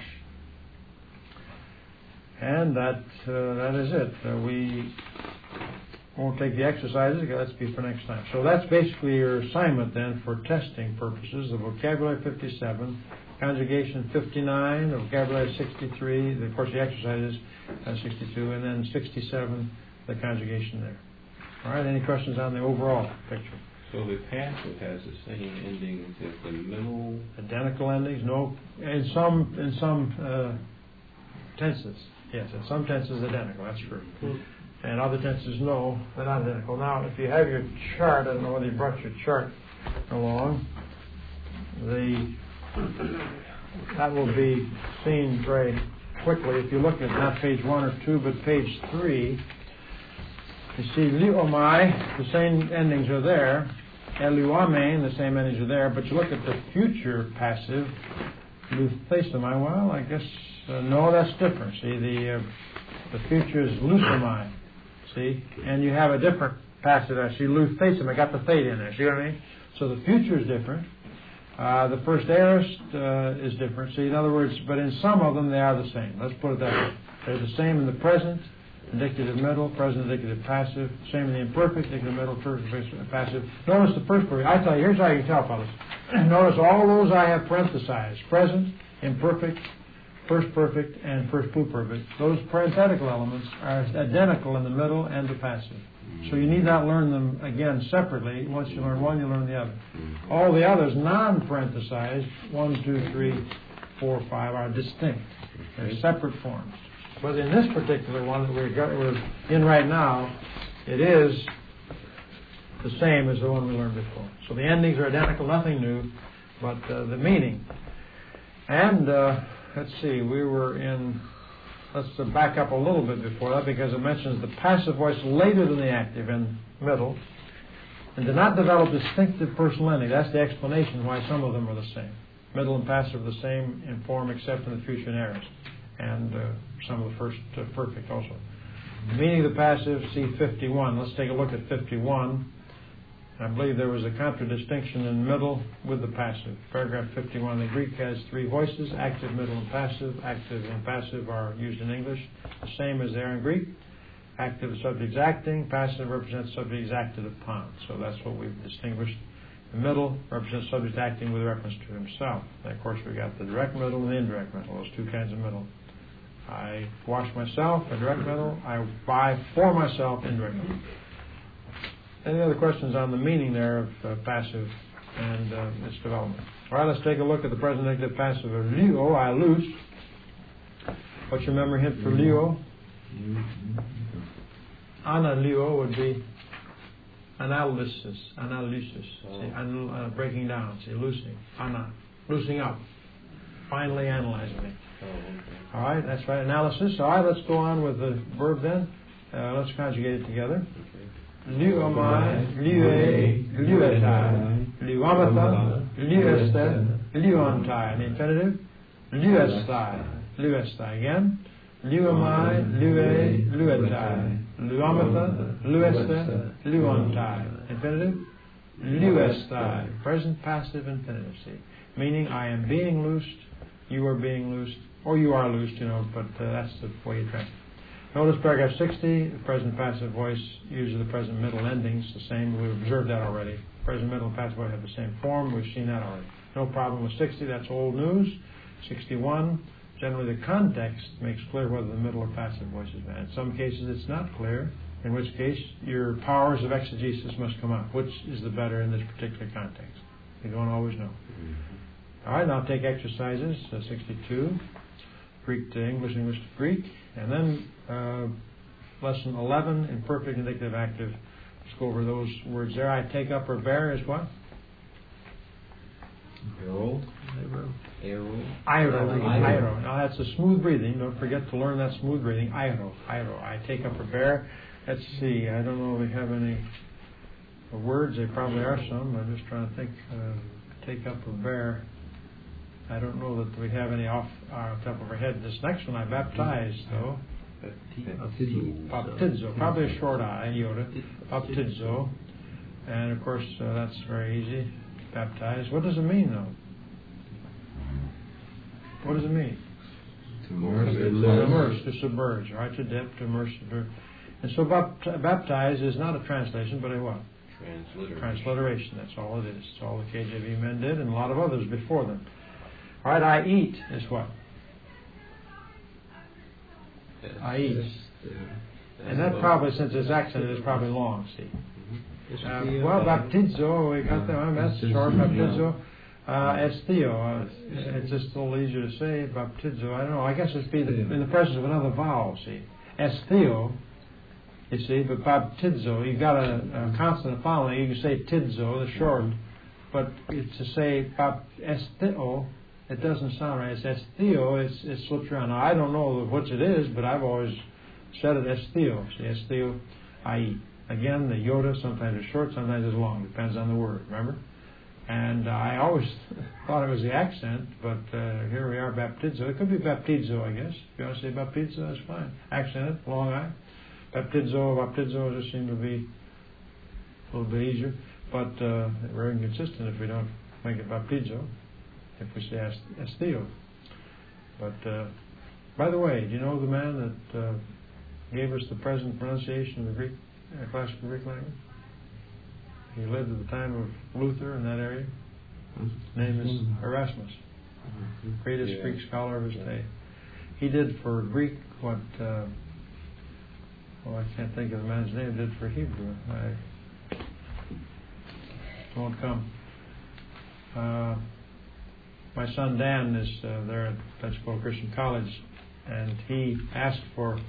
And that uh, that is it. Uh, we won't take the exercises. Okay, that's be for next time. So that's basically your assignment then for testing purposes. The vocabulary fifty-seven, conjugation fifty-nine, the vocabulary sixty-three, the, of course the exercises uh, sixty-two, and then sixty-seven, the conjugation there. All right, any questions on the overall picture? So the passive has the same endings as the middle. Identical endings? No. In some in some uh, tenses, yes. In some tenses, identical. That's true. Mm-hmm. And other tenses, no, they're not identical. Now, if you have your chart, I don't know whether you brought your chart along. The that will be seen very quickly if you look at not page one or two, but page three. You see, liomai, the same endings are there. Eluamein, the same endings are there. But you look at the future passive, luthesomai. Well, I guess uh, no, that's different. See, the uh, the future is lusomai. See, and you have a different passive there. See, luthesomai. Got the theta in there. See what I mean? So the future is different. Uh, the first aorist uh, is different. See, in other words, but in some of them they are the same. Let's put it that way. They're the same in the present. Indicative middle, present indicative passive. Same in the imperfect, indicative middle, perfect passive. Notice the first perfect. I tell you, here's how you can tell, fellas. Notice all those I have parenthesized. Present, imperfect, first perfect, and first pluperfect. Those parenthetical elements are identical in the middle and the passive. So you need not learn them again separately. Once you learn one, you learn the other. All the others, non-parenthesized, one, two, three, four, five, are distinct. They're separate forms. But in this particular one that we're, got, we're in right now, it is the same as the one we learned before. So the endings are identical, nothing new, but uh, the meaning. And uh, let's see, we were in, let's uh, back up a little bit before that because it mentions the passive voice later than the active in middle and did not develop distinctive personal ending. That's the explanation why some of them are the same. Middle and passive are the same in form except in the future and aorist. And uh, some of the first uh, perfect also. The meaning of the passive, see fifty-one. Let's take a look at fifty-one. I believe there was a contradistinction in middle with the passive. Paragraph fifty-one, the Greek has three voices, active, middle, and passive. Active and passive are used in English, the same as they are in Greek. Active is subjects acting, passive represents subjects acted upon. So that's what we've distinguished. The middle represents subject acting with reference to himself. And of course, we got the direct middle and the indirect middle, those two kinds of middle. I wash myself, a direct middle. I buy for myself, indirect middle. Any other questions on the meaning there of uh, passive and uh, its development? All right, let's take a look at the present indicative passive of luo, I loose. What's your memory hint for luo? Ana luo would be analysis, analysis, see, anal, uh, breaking down, see, loosening, ana, loosing up, finally analyzing it. Oh, okay. All right, that's right, analysis. All right, let's go on with the verb then. Uh, let's conjugate it together. Luomai, lue, luetai, luamata, lueste, luontai. The infinitive, luestai, luestai. Again, luomai, lue, luetai, luamata, lueste, luontai. Infinitive, luestai. Present passive infinitive. See, meaning I am being loosed, you are being loosed, or you are loosed, you know, but uh, that's the way you translate. Notice paragraph sixty, the present passive voice uses the present middle endings, the same. We've observed that already. Present middle and passive voice have the same form. We've seen that already. No problem with sixty, that's old news. sixty-one, generally the context makes clear whether the middle or passive voice is bad. In some cases it's not clear, in which case your powers of exegesis must come out. Which is the better in this particular context? You don't always know. All right, now take exercises, uh, sixty-two, Greek to English, English to Greek, and then uh, lesson eleven, imperfect indicative active. Let's go over those words there. I take up or bear is what? Arrow. Arrow. Airo. Airo. Now that's a smooth breathing. Don't forget to learn that smooth breathing. Airo. Airo. I take up or bear. Let's see. I don't know if we have any words. There probably are some. I'm just trying to think. Uh, take up or bear. I don't know that we have any off our top of our head. This next one I baptized, though. Baptizo. Baptizo. Probably a short I, iota. Baptizo. And of course, uh, that's very easy. Baptize. What does it mean, though? What does it mean? To immerse. To immerse, to submerge, right? To dip, to immerse, submerge. And so bapt- baptize is not a translation, but a what? Transliteration. Transliteration. That's all it is. It's all the K J V men did, and a lot of others before them. All right, I eat is what? I eat. And that probably, since it's accented, is probably long, see. Uh, well, baptizo, we got that one. That's short, baptizo. Uh, estio, uh, it's just a little easier to say. Baptizo, I don't know. I guess it's be the, in the presence of another vowel, see. Estio, you see, but baptizo, you've got a, a consonant following. You can say tidzo, the short, but it's to say bap, estio, it doesn't sound right. It's estio, it's, it slips around. Now, I don't know which it is, but I've always said it estio. See, estio, I eat. Again, the iota sometimes is short, sometimes it's long. Depends on the word, remember? And uh, I always thought it was the accent, but uh, here we are, baptizo. It could be baptizo, I guess. If you want to say baptizo, that's fine. Accented, long I. Baptizo, baptizo just seem to be a little bit easier. But uh, we're inconsistent if we don't make it baptizo, if we say estio. But, uh, by the way, do you know the man that uh, gave us the present pronunciation of the Greek, uh, classical Greek language? He lived at the time of Luther in that area. His name is Erasmus, greatest yeah. Greek scholar of his day. He did for Greek what, uh, well, I can't think of the man's name, did for Hebrew. I won't come. Uh, my son Dan is uh, there at Pensacola Christian College, and he asked for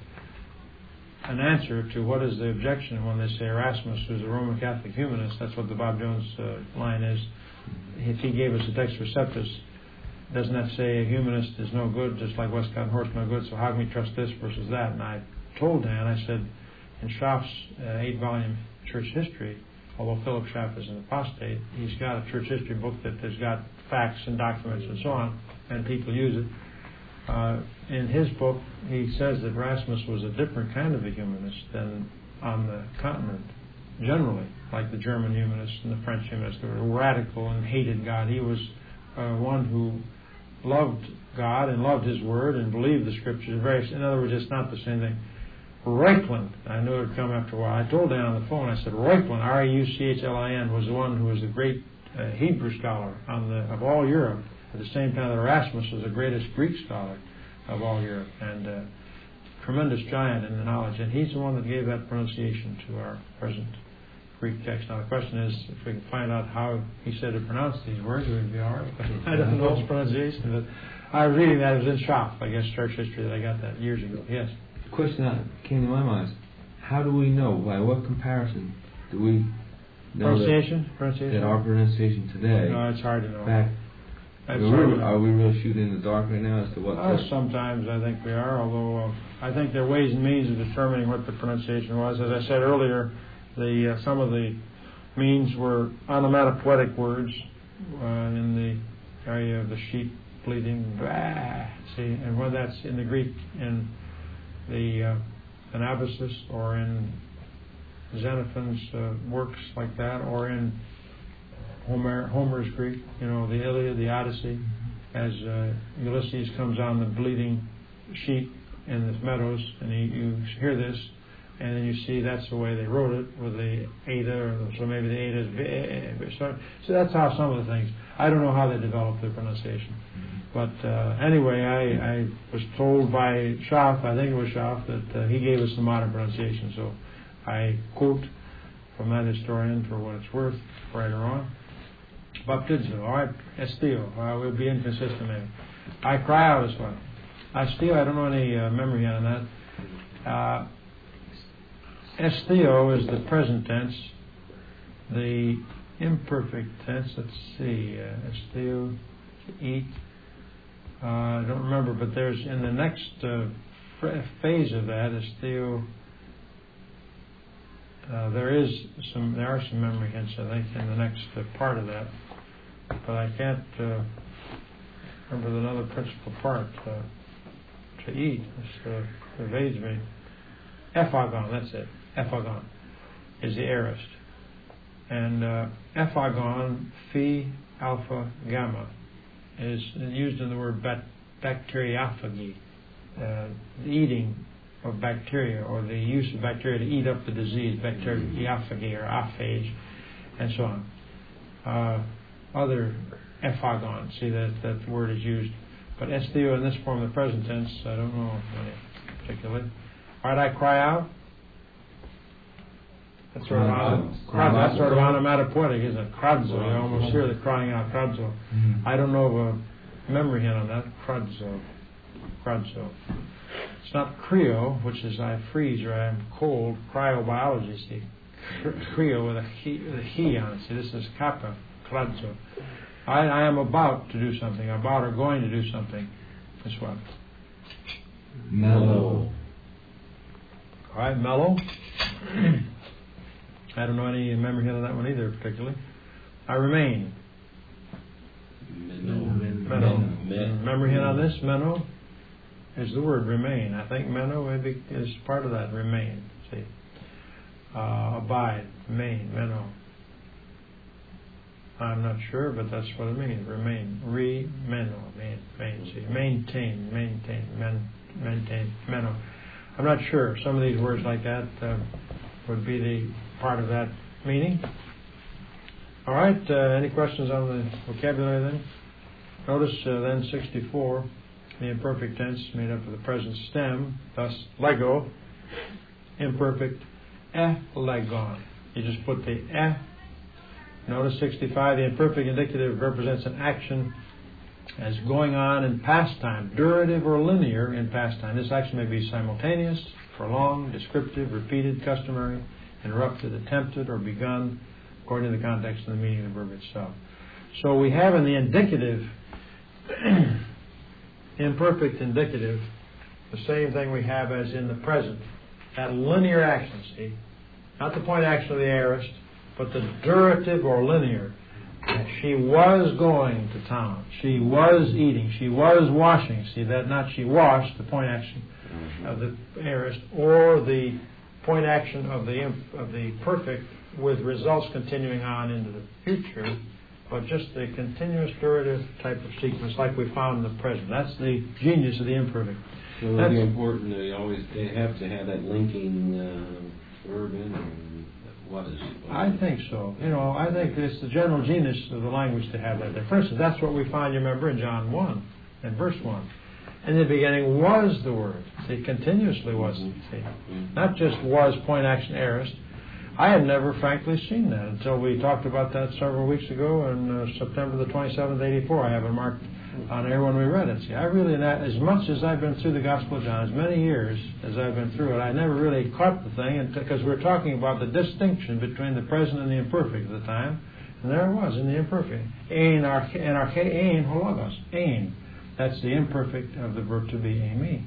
an answer to what is the objection when they say Erasmus was a Roman Catholic humanist. That's what the Bob Jones uh, line is. If he gave us a text receptus, doesn't that say a humanist is no good, just like Westcott and Horst no good, so how can we trust this versus that? And I told Dan, I said, in Schaff's uh, eight-volume church history, although Philip Schaff is an apostate, he's got a church history book that has got facts and documents and so on, and people use it. Uh, in his book, he says that Erasmus was a different kind of a humanist than on the continent, generally, like the German humanists and the French humanists. They were radical and hated God. He was uh, one who loved God and loved His Word and believed the Scriptures. Very, in other words, it's not the same thing. Reuchlin, I knew it would come after a while. I told Dan on the phone, I said, Reuchlin, R E U C H L I N, was the one who was the great uh, Hebrew scholar on the, of all Europe. At the same time that Erasmus was the greatest Greek scholar of all Europe, and uh, tremendous giant in the knowledge. And he's the one that gave that pronunciation to our present Greek text. Now the question is, if we can find out how he said to pronounce these words, it would be all right. I don't know his pronunciation, but I was reading that. It was in Schaff, I guess, church history, that I got that years ago. Yes? The question that came to my mind is, how do we know, by what comparison do we know pronunciation? That, pronunciation? that our pronunciation today, no, it's hard to know. Back, That's are, we, are we really shooting in the dark right now as to what? Uh, sometimes I think we are, although uh, I think there are ways and means of determining what the pronunciation was. As I said earlier, the uh, some of the means were onomatopoetic words uh, in the area of the sheep bleating. Bah, see, and whether that's in the Greek in the uh, Anabasis or in Xenophon's uh, works like that, or in Homer, Homer's Greek, you know, the Iliad, the Odyssey, as uh, Ulysses comes on the bleating sheep in the meadows, and he, you hear this, and then you see that's the way they wrote it, with the eta, or so maybe the eta is, so, so that's how some of the things, I don't know how they developed their pronunciation. But uh, anyway, I, I was told by Schaff, I think it was Schaff, that uh, he gave us the modern pronunciation, so I quote from that historian for what it's worth, right or wrong. Baptizo, all right, estio, uh, we'll be inconsistent maybe. I cry out as well. I still, I don't know any uh, memory on that. Uh, estio is the present tense. The imperfect tense, let's see, uh, estio, to eat. Uh, I don't remember, but there's in the next uh, phase of that, estio, uh, there is some, there are some memory hints, I think, in the next uh, part of that. but I can't uh, remember another principal part. Uh, to eat, this uh, evades me. Ephagon, that's it. Ephagon is the aorist. And uh, ephagon, phi, alpha, gamma, is used in the word bat- bacteriophagy, uh, the eating of bacteria, or the use of bacteria to eat up the disease, bacteriophagy or aphage, and so on. Uh, other ephagon, see that that word is used, but estheo in this form, the present tense, I don't know any particularly. All right, I cry out. That's sort of, on, that's sort of onomatopoetic, isn't it? Kradzo, you almost hear the crying out, kradzo. Mm-hmm. I don't know of a memory hint on that. Kradzo, kradzo. It's not cryo, which is I freeze or I'm cold. Cryobiology, see, cryo with a he, with a he on it. See, this is kappa, kradzo. I, I am about to do something, about or going to do something. That's what. Mellow. All right, mellow. I don't know any memory hint on that one either, particularly. I remain. Menno. Menno. Men. Memory hint on this? Menno is the word remain. I think menno maybe is part of that. Remain. See, uh, abide, remain, menno. I'm not sure, but that's what it means. Remain, re, menno, main, main. See, maintain, maintain, men, maintain, menno. I'm not sure. Some of these words like that uh, would be the part of that meaning. All right. Uh, any questions on the vocabulary then? Notice uh, then sixty-four, the imperfect tense made up of the present stem, thus lego, imperfect elegon. You just put the eh. Notice sixty-five, the imperfect indicative represents an action as going on in past time, durative or linear in past time. This action may be simultaneous, prolonged, descriptive, repeated, customary, interrupted, attempted, or begun, according to the context and the meaning of the verb itself. So we have in the indicative, imperfect indicative, the same thing we have as in the present. That linear action, see? Not the point action of the aorist, but the durative or linear. She was going to town. She was eating. She was washing. See that? Not she washed, the point action of the aorist, or the point action of the of the perfect with results continuing on into the future, but just the continuous durative type of sequence like we found in the present. That's the genius of the imperfect. So That's it's important. They always they have to have that linking uh, verb in. Or what is it? I think so. You know, I think it's the general genius of the language to have that there. For instance, that's what we find, you remember, in John one, in verse one. In the beginning was the Word. See, continuously was. Mm-hmm. See, Mm-hmm. not just was, point, action, aorist. I had never, frankly, seen that until we talked about that several weeks ago on uh, September the twenty-seventh, eighty-four. I have it marked on here when we read it. See, I really, not, as much as I've been through the Gospel of John, as many years as I've been through it, I never really caught the thing, because we're talking about the distinction between the present and the imperfect at the time, and there it was in the imperfect. Ein arche, arche, ein hologos, ein. That's the imperfect of the verb to be, eimi.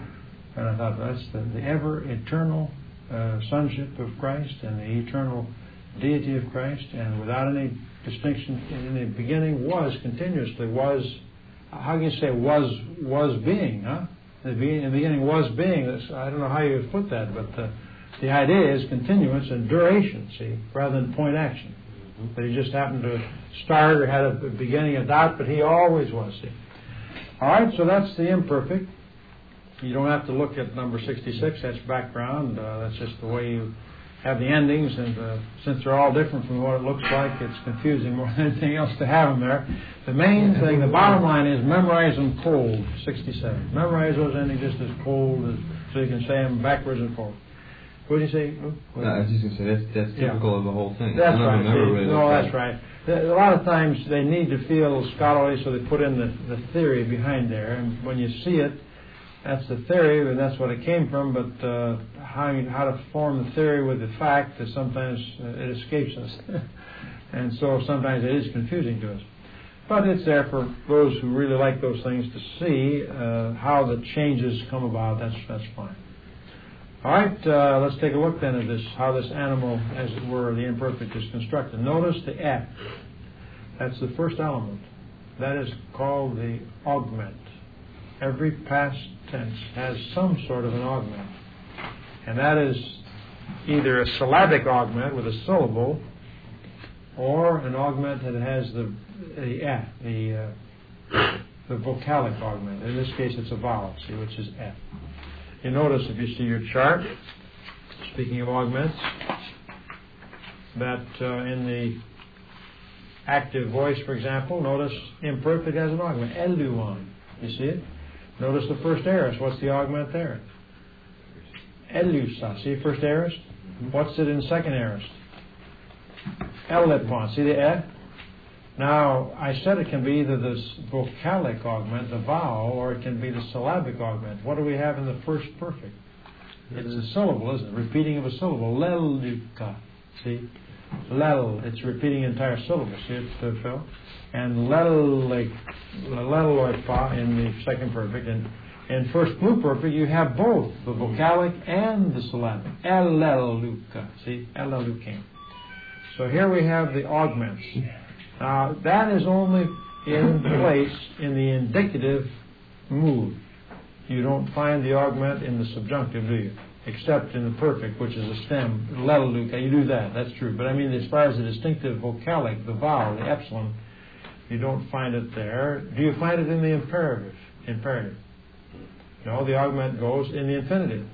And I thought that's the, the ever eternal uh, sonship of Christ and the eternal deity of Christ, and without any distinction in the beginning was continuously was. How can you say was was being? Huh? In the beginning was being. That's, I don't know how you would put that, but uh, the idea is continuance and duration. See, rather than point action. Mm-hmm. That he just happened to start or had a beginning, a dot, but he always was. See. All right, so that's the imperfect. You don't have to look at number sixty-six. That's background. Uh, that's just the way you have the endings, and uh, since they're all different from what it looks like, it's confusing more than anything else to have them there. The main thing, the bottom line is memorize them cold, sixty-seven. Memorize those endings just as cold as, so you can say them backwards and forwards. What did you say? No, I was just going to say, that's, that's typical yeah. of the whole thing. That's None right. of them ever really no, look that's right. right. A lot of times they need to feel scholarly, so they put in the, the theory behind there, and when you see it, that's the theory, and that's what it came from, but uh, how, how to form the theory with the fact that sometimes uh, it escapes us. And so sometimes it is confusing to us. But it's there for those who really like those things to see uh, how the changes come about. That's that's fine. All right, uh, let's take a look then at this, how this animal, as it were, the imperfect is constructed. Notice the F. That's the first element. That is called the augment. Every past tense has some sort of an augment. And that is either a syllabic augment with a syllable or an augment that has the the F, the, uh, the vocalic augment. In this case, it's a vowel, see, which is F. You notice, if you see your chart, speaking of augments, that uh, in the active voice, for example, notice imperfect has an augment, eluon. You see it? Notice the first aorist. What's the augment there? Elusa. See first aorist? What's it in second aorist? Elepon. See the F? Now, I said it can be either the vocalic augment, the vowel, or it can be the syllabic augment. What do we have in the first perfect? It's a syllable, isn't it? Repeating of a syllable. Leluka. See? Lel. It's repeating entire syllable. See it, uh, Phil? And leloipa in the second perfect. And in first pluperfect, you have both the vocalic and the syllabic. Eleluka. See? Eleluking. So here we have the augments. Now, that is only in place in the indicative mood. You don't find the augment in the subjunctive, do you? Except in the perfect, which is a stem. Leluka. You do that. That's true. But I mean, as far as the distinctive vocalic, the vowel, the epsilon, you don't find it there. Do you find it in the imperative? Imperative. No, the augment goes in the infinitive.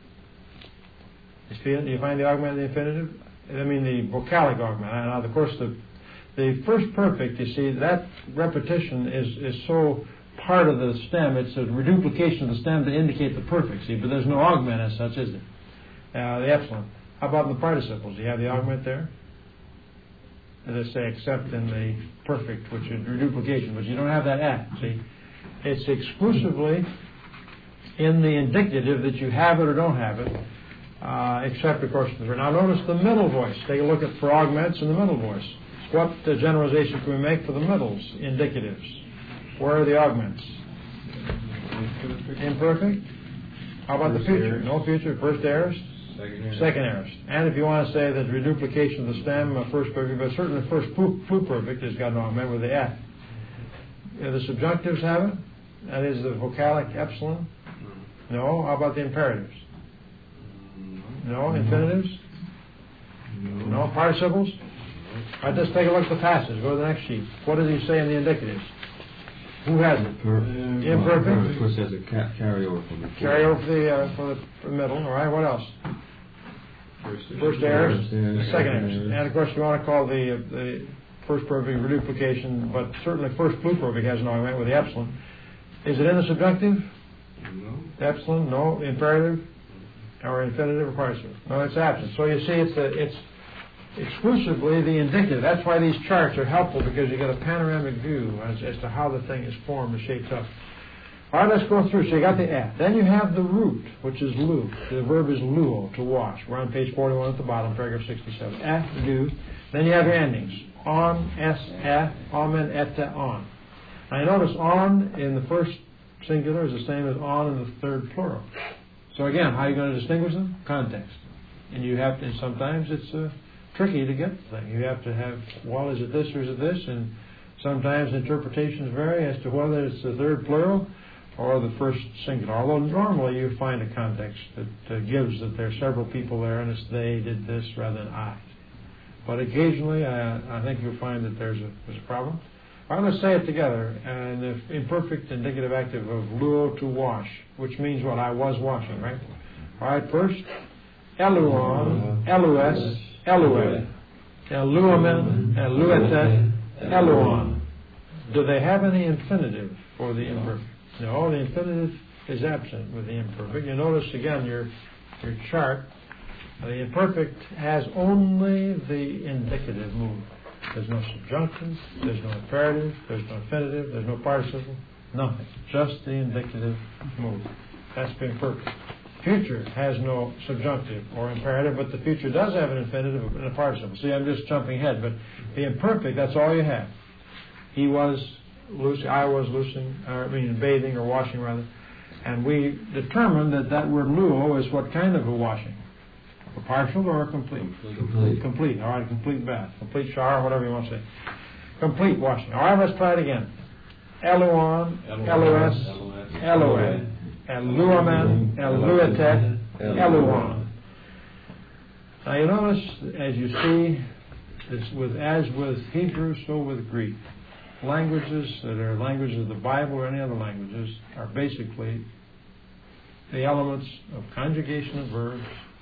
You see it? Do you find the augment in the infinitive? I mean, the vocalic augment. Now, of course, the the first perfect, you see, that repetition is, is so part of the stem. It's a reduplication of the stem to indicate the perfect, see, but there's no augment as such, is there? Uh, the epsilon. How about in the participles? Do you have the augment there? As I say, except in the perfect, which is reduplication, but you don't have that at, see? It's exclusively in the indicative that you have it or don't have it, uh, except, of course, the, now notice the middle voice. Take a look at for augments in the middle voice. What uh, generalization can we make for the middles, indicatives? Where are the augments? Imperfect? How about the future? No future, first aorist? Second aorist. Second aorist. And if you want to say that reduplication of the stem, uh, first perfect, but certainly first pluperfect has got an augment with the F. Uh, the subjunctives have it? That is the vocalic epsilon? No. How about the imperatives? No. Infinitives? No. Participles? All right, let's take a look at the passage. Go to the next sheet. What does he say in the indicatives? Who has it? Per, Imperfect? Well, of course, there's a ca- carryover from the Carry over for the, uh, for the for the middle. All right, what else? First, First aorist, aorist, second aorist. And, of course, you want to call the, uh, the first perfect reduplication, but certainly first pluperfect has an augment with the epsilon. Is it in the subjunctive? No. Epsilon? No. Imperative? Or infinitive or participle? No, it's absent. So you see, it's a, it's exclusively the indicative. That's why these charts are helpful, because you get a panoramic view as, as to how the thing is formed and shaped up. All right, let's go through. So you got the F. Then you have the root, which is lu. The verb is luo, to wash. We're on page forty-one at the bottom, paragraph sixty-seven. F, do. Then you have your endings. On, s, f, omen, etta, on. Now you notice on in the first singular is the same as on in the third plural. So again, how are you going to distinguish them? Context. And you have to, and sometimes it's uh, tricky to get the thing. You have to have, well, is it this or is it this? And sometimes interpretations vary as to whether it's the third plural or the first singular. Although normally you find a context that uh, gives that there are several people there and it's they did this rather than I. But occasionally uh, I think you'll find that there's a, there's a problem. I'm going to say it together. And the imperfect indicative active of luo, to wash, which means what? I was washing, right? All right, first, eluon, elues, elue, eluomen, eluete, eluon. Do they have any infinitive for the imperfect? No, the infinitive is absent with the imperfect. You notice again your your chart. The imperfect has only the indicative mood. There's no subjunctive, there's no imperative, there's no infinitive, there's no participle, nothing. Just the indicative mood. That's the imperfect. Future has no subjunctive or imperative, but the future does have an infinitive and a participle. See, I'm just jumping ahead, but the imperfect, that's all you have. He was loosing, I was loosing, or, I mean bathing or washing rather, and we determined that that word luo is what kind of a washing? A partial or a complete? Complete. Complete. All right, a complete bath, complete shower, whatever you want to say. Complete washing. All right, let's try it again. Eluon, Elus, Elued, Eluamen, Eluetet, Eluon. Now you notice, as you see, it's with, as with Hebrew, so with Greek. Languages that are languages of the Bible or any other languages are basically the elements of conjugation of verbs,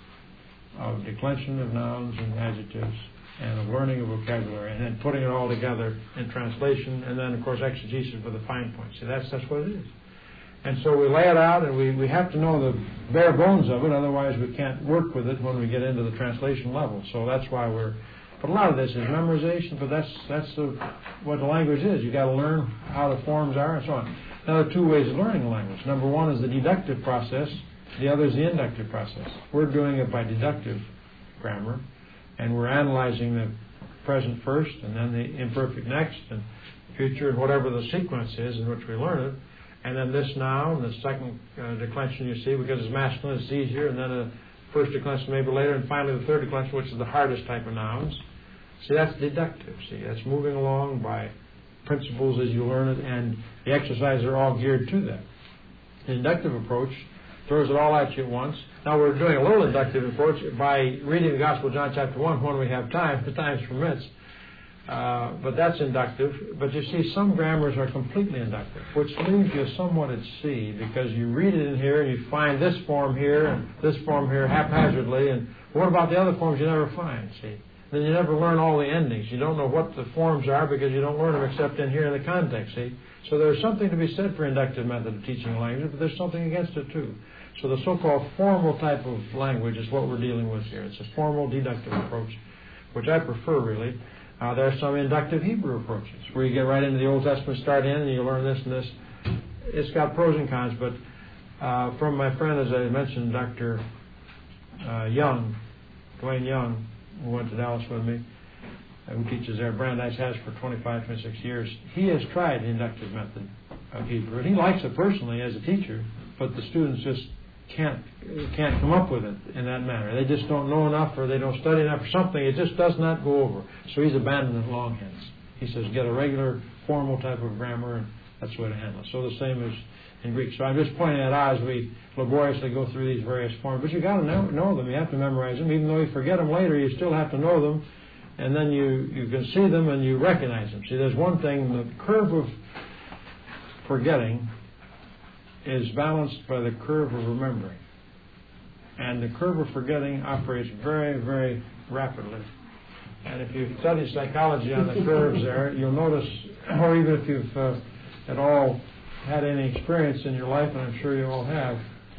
of declension of nouns and adjectives, and of learning of vocabulary, and then putting it all together in translation, and then, of course, exegesis with the fine points. See, that's, that's what it is. And so we lay it out, and we, we have to know the bare bones of it, otherwise we can't work with it when we get into the translation level. So that's why we're... But a lot of this is memorization, but that's that's the, what the language is. You've got to learn how the forms are and so on. Now, there are two ways of learning a language. Number one is the deductive process. The other is the inductive process. We're doing it by deductive grammar, and we're analyzing the present first, and then the imperfect next, and future, and whatever the sequence is in which we learn it. And then this noun, the second uh, declension you see, because it's masculine, it's easier, and then a first declension maybe later, and finally the third declension, which is the hardest type of nouns. See, that's deductive. See, that's moving along by principles as you learn it, and the exercises are all geared to that. The inductive approach throws it all at you at once. Now, we're doing a little inductive approach by reading the Gospel of John chapter one when we have time, if the time permits. Uh, but that's inductive. But you see, some grammars are completely inductive, which leaves you somewhat at sea, because you read it in here and you find this form here and this form here haphazardly, and what about the other forms you never find, see? Then you never learn all the endings. You don't know what the forms are because you don't learn them except in here in the context, see? So there's something to be said for inductive method of teaching a language, but there's something against it too. So the so-called formal type of language is what we're dealing with here. It's a formal deductive approach, which I prefer, really. Uh, there are some inductive Hebrew approaches where you get right into the Old Testament, start in, and you learn this and this. It's got pros and cons, but uh, from my friend, as I mentioned, Doctor Uh, Young, Dwayne Young, who went to Dallas with me, uh, who teaches there, Brandeis has for twenty-five, twenty-six years, he has tried the inductive method of Hebrew, and he likes it personally as a teacher, but the students just can't can't come up with it in that manner. They just don't know enough, or they don't study enough, or something. It just does not go over. So he's abandoned it long hence. He says, get a regular, formal type of grammar, and that's the way to handle it. So the same as in Greek. So I'm just pointing that out as we laboriously go through these various forms. But you got to know, know them. You have to memorize them. Even though you forget them later, you still have to know them, and then you, you can see them and you recognize them. See, there's one thing, the curve of forgetting is balanced by the curve of remembering. And the curve of forgetting operates very, very rapidly. And if you've studied psychology on the curves there, you'll notice, or even if you've uh, at all had any experience in your life, and I'm sure you all have,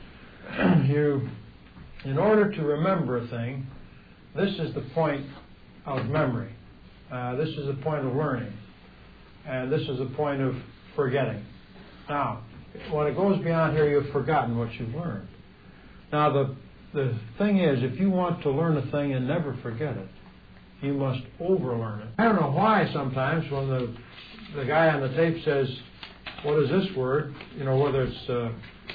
you, in order to remember a thing, this is the point of memory. Uh, this is the point of learning. And this is the point of forgetting. Now, when it goes beyond here, you've forgotten what you've learned. Now, the the thing is, if you want to learn a thing and never forget it, you must overlearn it. I don't know why sometimes when the the guy on the tape says, what is this word? You know, whether it's, uh,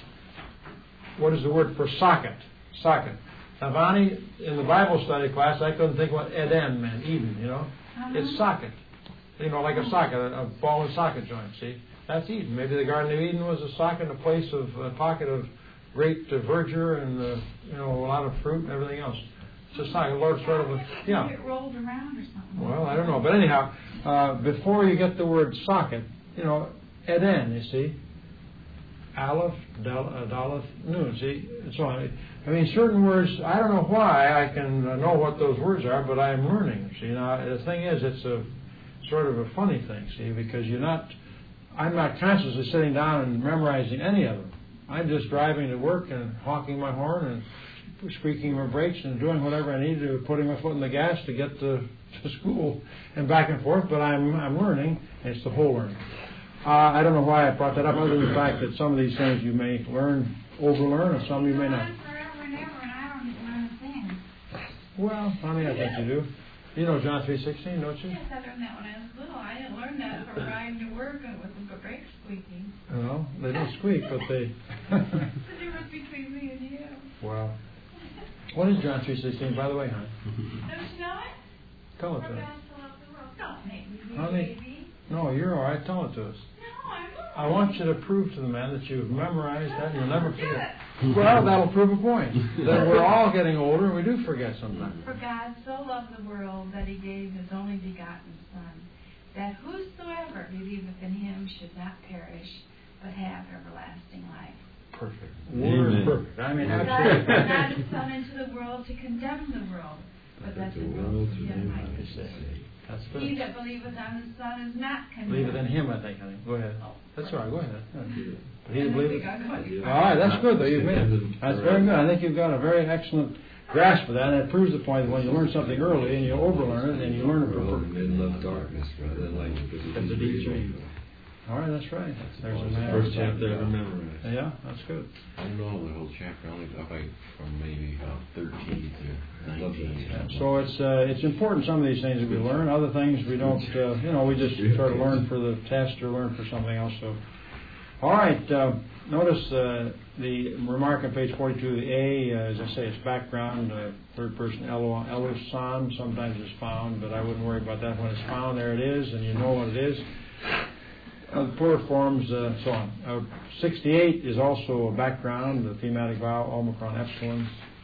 what is the word for socket? Socket. Now, Bonnie, in the Bible study class, I couldn't think what Eden meant, Eden, you know. Uh-huh. It's socket. You know, like a socket, a, a ball and socket joint, see? That's Eden. Maybe the Garden of Eden was a socket, a place of, a pocket of great uh, verdure and, uh, you know, a lot of fruit and everything else. It's a socket, Lord, sort of a, yeah. It rolled around or something. Well, I don't know. But anyhow, uh, before you get the word socket, you know, Eden, you see, Aleph, Daleth, Nun, see, and so on. I mean, certain words, I don't know why I can know what those words are, but I am learning. See, now, the thing is, it's a sort of a funny thing, see, because you're not, I'm not consciously sitting down and memorizing any of them. I'm just driving to work and honking my horn and squeaking my brakes and doing whatever I need to do, putting my foot in the gas to get to, to school and back and forth, but I'm, I'm learning, and it's the whole learning. Uh, I don't know why I brought that up, other than the fact that some of these things you may learn, overlearn, and some you may not. Forever and ever, and I don't learn a thing. Well, I mean, I think you do. You know John three sixteen, don't you? Yes, I learned that when I was little. I didn't learn that from riding to work and with the brakes squeaking. Well, they don't squeak, but they... What's the difference between me and you? Well, what is John three sixteen, by the way, hon? Don't you know it? Tell it We're to me. bound to love the world. Don't make me be Honey, baby. No, you're all right. Tell it to us. No, I'm not. I want you to prove to the man that you've memorized that and you'll never forget. Well, that'll prove a point. That we're all getting older and we do forget sometimes. For God so loved the world that he gave his only begotten Son, that whosoever believeth in him should not perish, but have everlasting life. Perfect. Amen. Word perfect. I mean, For God absolutely. sent not his Son into the world to condemn the world, but that the world through him might be saved. That's He good. that believeth on the Son is not condemned. Believe it in him, I think, honey. Go ahead. Oh, That's all right. Go ahead. But he I that think believeth. we got going. All right, that's good, though. You've made it. That's very good. I think you've got a very excellent grasp of that, and it proves the point that when you learn something early and you overlearn it, and you learn it Well, for men love darkness rather than light because Because it's of each evil. All right, that's right. There's a man. First chapter ever memorized. Yeah, that's good. I don't know the whole chapter. I only got like from maybe uh, thirteen to nineteen. Yeah, so it's uh, it's important, some of these things that we learn. Other things we don't, uh, you know, we just try to learn for the test or learn for something else. So, all right, uh, notice uh, the remark on page forty-two, the A, uh, as I say, it's background, uh, third person, Elo- Elusan, sometimes it's found, but I wouldn't worry about that. When it's found, there it is, and you know what it is. Uh, the plural forms, uh, so on. Uh, sixty-eight is also a background, the thematic vowel, omicron, epsilon.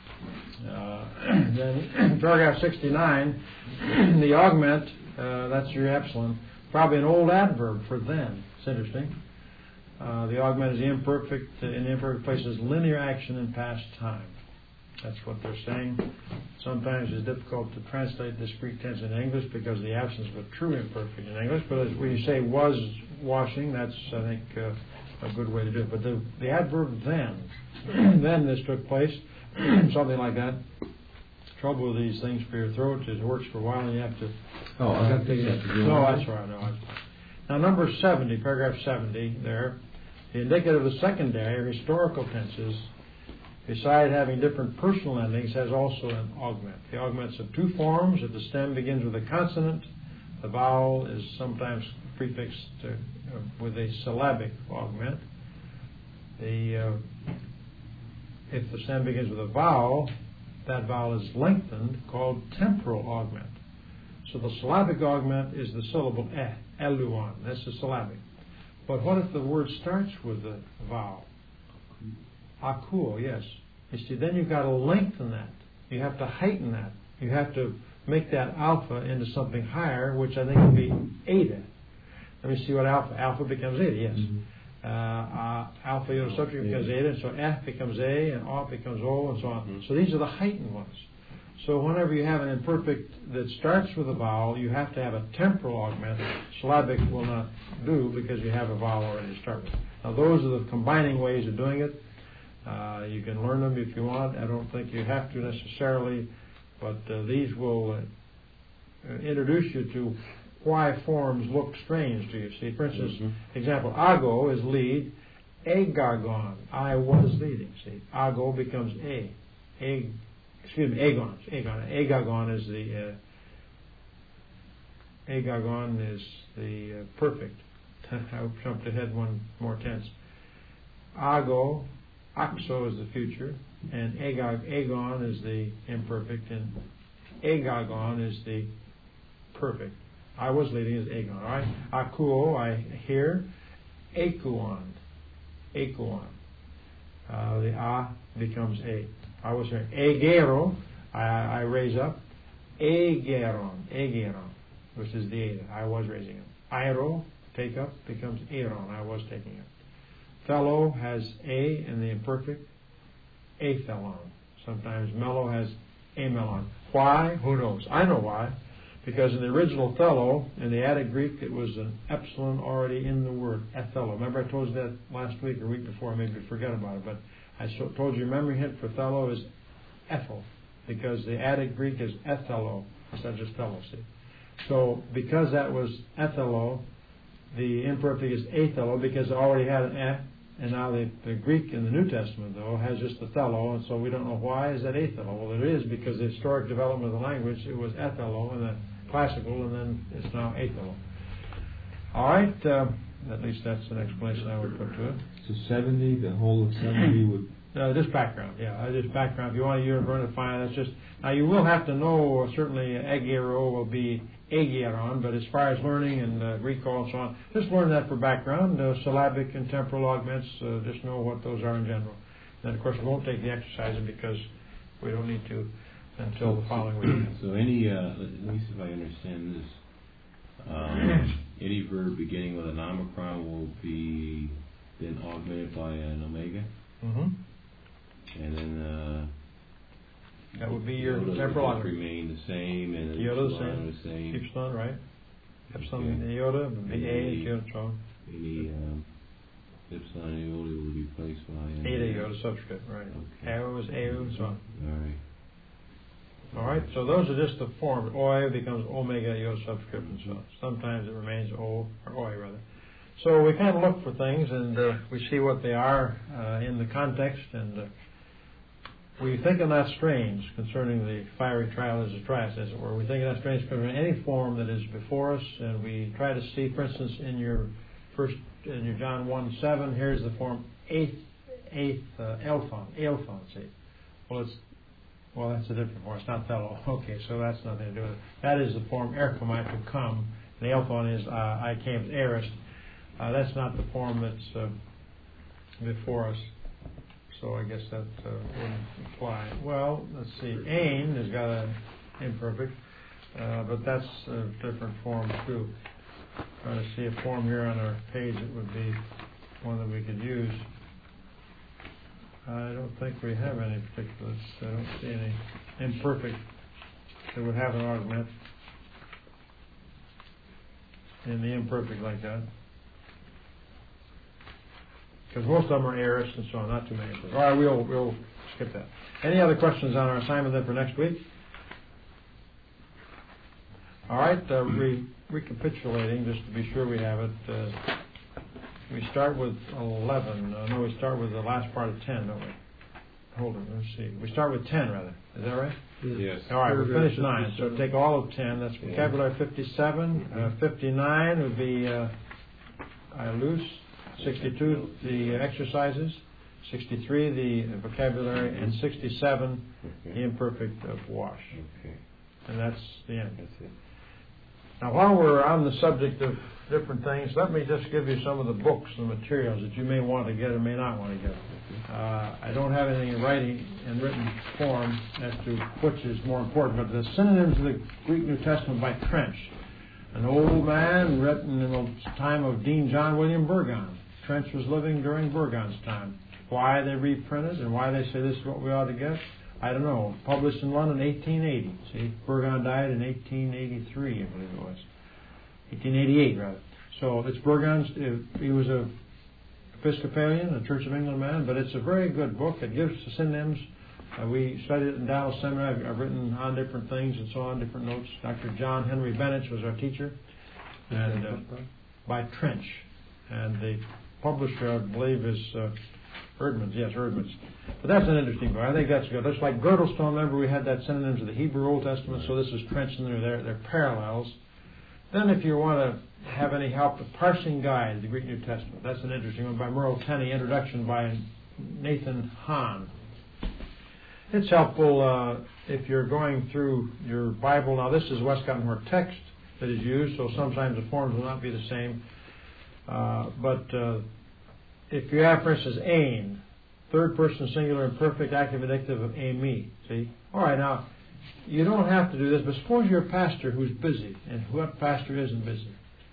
Uh, then paragraph sixty-nine, the augment, uh, that's your epsilon, probably an old adverb for then. It's interesting. Uh, the augment is the imperfect, uh, in the imperfect places, linear action in past time. That's what they're saying. Sometimes it's difficult to translate this Greek tense in English because of the absence of a true imperfect in English. But as we say was washing, that's, I think, uh, a good way to do it. But the, the adverb then, then this took place, something like that. Trouble with these things for your throat is it works for a while and you have to... Oh, I got to take that. No, that's right. No, that's fine. Now, number seventy, paragraph seventy there, the indicative of the secondary or historical tenses, beside having different personal endings, has also an augment. The augment's of two forms. If the stem begins with a consonant, the vowel is sometimes prefixed to, uh, with a syllabic augment. The uh, if the stem begins with a vowel, that vowel is lengthened, called temporal augment. So the syllabic augment is the syllable eh, eluan. That's the syllabic. But what if the word starts with a vowel? Akuo, yes. You see, then you've got to lengthen that. You have to heighten that. You have to make that alpha into something higher, which I think would be eta. Let me see what alpha. Alpha becomes eta, yes. Mm-hmm. Uh, uh, alpha unit subject becomes eta, and so F becomes A, and O becomes O, and so on. Mm-hmm. So these are the heightened ones. So whenever you have an imperfect that starts with a vowel, you have to have a temporal augment. Syllabic will not do because you have a vowel already to start with. Now those are the combining ways of doing it. Uh, you can learn them if you want. I don't think you have to necessarily, but uh, these will uh, introduce you to why forms look strange to you. See, for instance, mm-hmm. example, ago is lead, agagon, I was leading. See, ago becomes a, a excuse me, agon, agon, agagon is the uh, agagon is the uh, perfect. I jumped ahead one more tense. Ago. Axo is the future, and agog, agon is the imperfect, and agagon is the perfect. I was leading is agon, all right? Akuo, I hear. Akuon, akuon. Uh, the a becomes a. I was hearing. Agero, I, I raise up. Ageron, ageron, which is the eta. I was raising up. Aero, take up, becomes aeron. I was taking up. Fellow has a in the imperfect, athelon. Sometimes mellow has amelon. Why? Who knows? I know why. Because in the original fellow, in the Attic Greek, it was an epsilon already in the word, ethello. Remember I told you that last week or week before, maybe you forget about it, but I so, told you your memory hint for fellow is ethel, because the Attic Greek is ethello, instead of just fellow, see. So because that was ethello, the imperfect is athello, because it already had an eh. And now the, the Greek in the New Testament, though, has just the thello, and so we don't know why is that athello. Well, it is because the historic development of the language, it was ethello in the classical, and then it's now athello. All right, uh, at least that's an explanation I would put to it. So seventy, the whole of seventy would Uh, just background, yeah, uh, just background. If you want to use Verna, fine. That's just now you will have to know uh, certainly agero will be ageron, but as far as learning and uh, recall and so on, just learn that for background. Uh, syllabic and temporal augments, uh, just know what those are in general. And of course, we won't take the exercises because we don't need to until the following week. So any, uh, let me see if I understand this. Um, any verb beginning with an omicron will be then augmented by an omega. Mm-hmm. And then uh, that would be your Yoda temporal would just augment. remain the same, and then Yoda the Epsilon same. the same. Epsilon, right? Epsilon Okay. iota, would be And A, the- iota, so Any um, epsilon iota will be replaced by an eta iota subscript, right? Okay. Ao is ao, so on. All right. All right, so those are just the form. Oi becomes omega iota subscript and so on. Sometimes it remains O, or oi rather. So we kind of look for things and uh, we see what they are uh, in the context, and uh, we think of that strange concerning the fiery trial as a trias, as it were. We think of that strange concerning any form that is before us, and we try to see, for instance, in your first, in your John one seven, here's the form eighth, eighth uh, elthon, elthon, see. Well, it's Well, that's a different form. It's not fellow. Okay, so that's nothing to do with it. That is the form erchomai, to come. The elthon is uh, I came aorist. Uh, that's not the form that's uh, before us. So I guess that uh, wouldn't apply. Well, let's see. Ain has got an imperfect, uh, but that's a different form too. Trying to see a form here on our page that would be one that we could use. I don't think we have any particulars. I don't see any imperfect that would have an augment in the imperfect like that. Because most of them are aorist and so on, not too many. All right, we'll, we'll skip that. Any other questions on our assignment then for next week? All right, uh, re- recapitulating, just to be sure we have it. Uh, we start with eleven. Uh, no, we start with the last part of ten, don't we? Hold on, let's see. We start with ten, rather. Is that right? Yes. All right, we'll finish nine. So take all of ten. That's vocabulary fifty-seven. Uh, fifty-nine would be uh, Ilus. sixty-two, the exercises. sixty-three, the vocabulary. And sixty-seven, Okay. the imperfect of wash. Okay. And that's the end. That's it. Now, while we're on the subject of different things, let me just give you some of the books and materials that you may want to get or may not want to get. Uh, I don't have anything in writing in written form as to which is more important, but the Synonyms of the Greek New Testament by Trench, an old man written in the time of Dean John William Burgon. Trench was living during Burgon's time. Why they reprinted and why they say this is what we ought to get, I don't know. Published in London, eighteen eighty. See, Burgon died in eighteen eighty-three, I believe it was. eighteen eighty-eight, rather. So it's Burgon's. Uh, he was a Episcopalian, a Church of England man, but it's a very good book. It gives the synonyms. Uh, we studied it in Dallas Seminary. I've, I've written on different things and so on, different notes. Doctor John Henry Bennett was our teacher, and uh, by Trench, and the publisher, I believe, is uh, Erdman's. Yes, Erdman's. But that's an interesting book. I think that's good. That's like Girdlestone. Remember, we had that synonyms of the Hebrew Old Testament. So this is Trench, and they're they're parallels. Then, if you want to have any help, the Parsing Guide, the Greek New Testament. That's an interesting one by Merle Tenney. Introduction by Nathan Hahn. It's helpful uh, if you're going through your Bible. Now, this is Westcott and Hort text that is used, so sometimes the forms will not be the same. Uh, but uh, if you have, for instance, ain, third person singular imperfect active indicative of aimi. See? All right, now, you don't have to do this, but suppose you're a pastor who's busy, and what pastor isn't busy?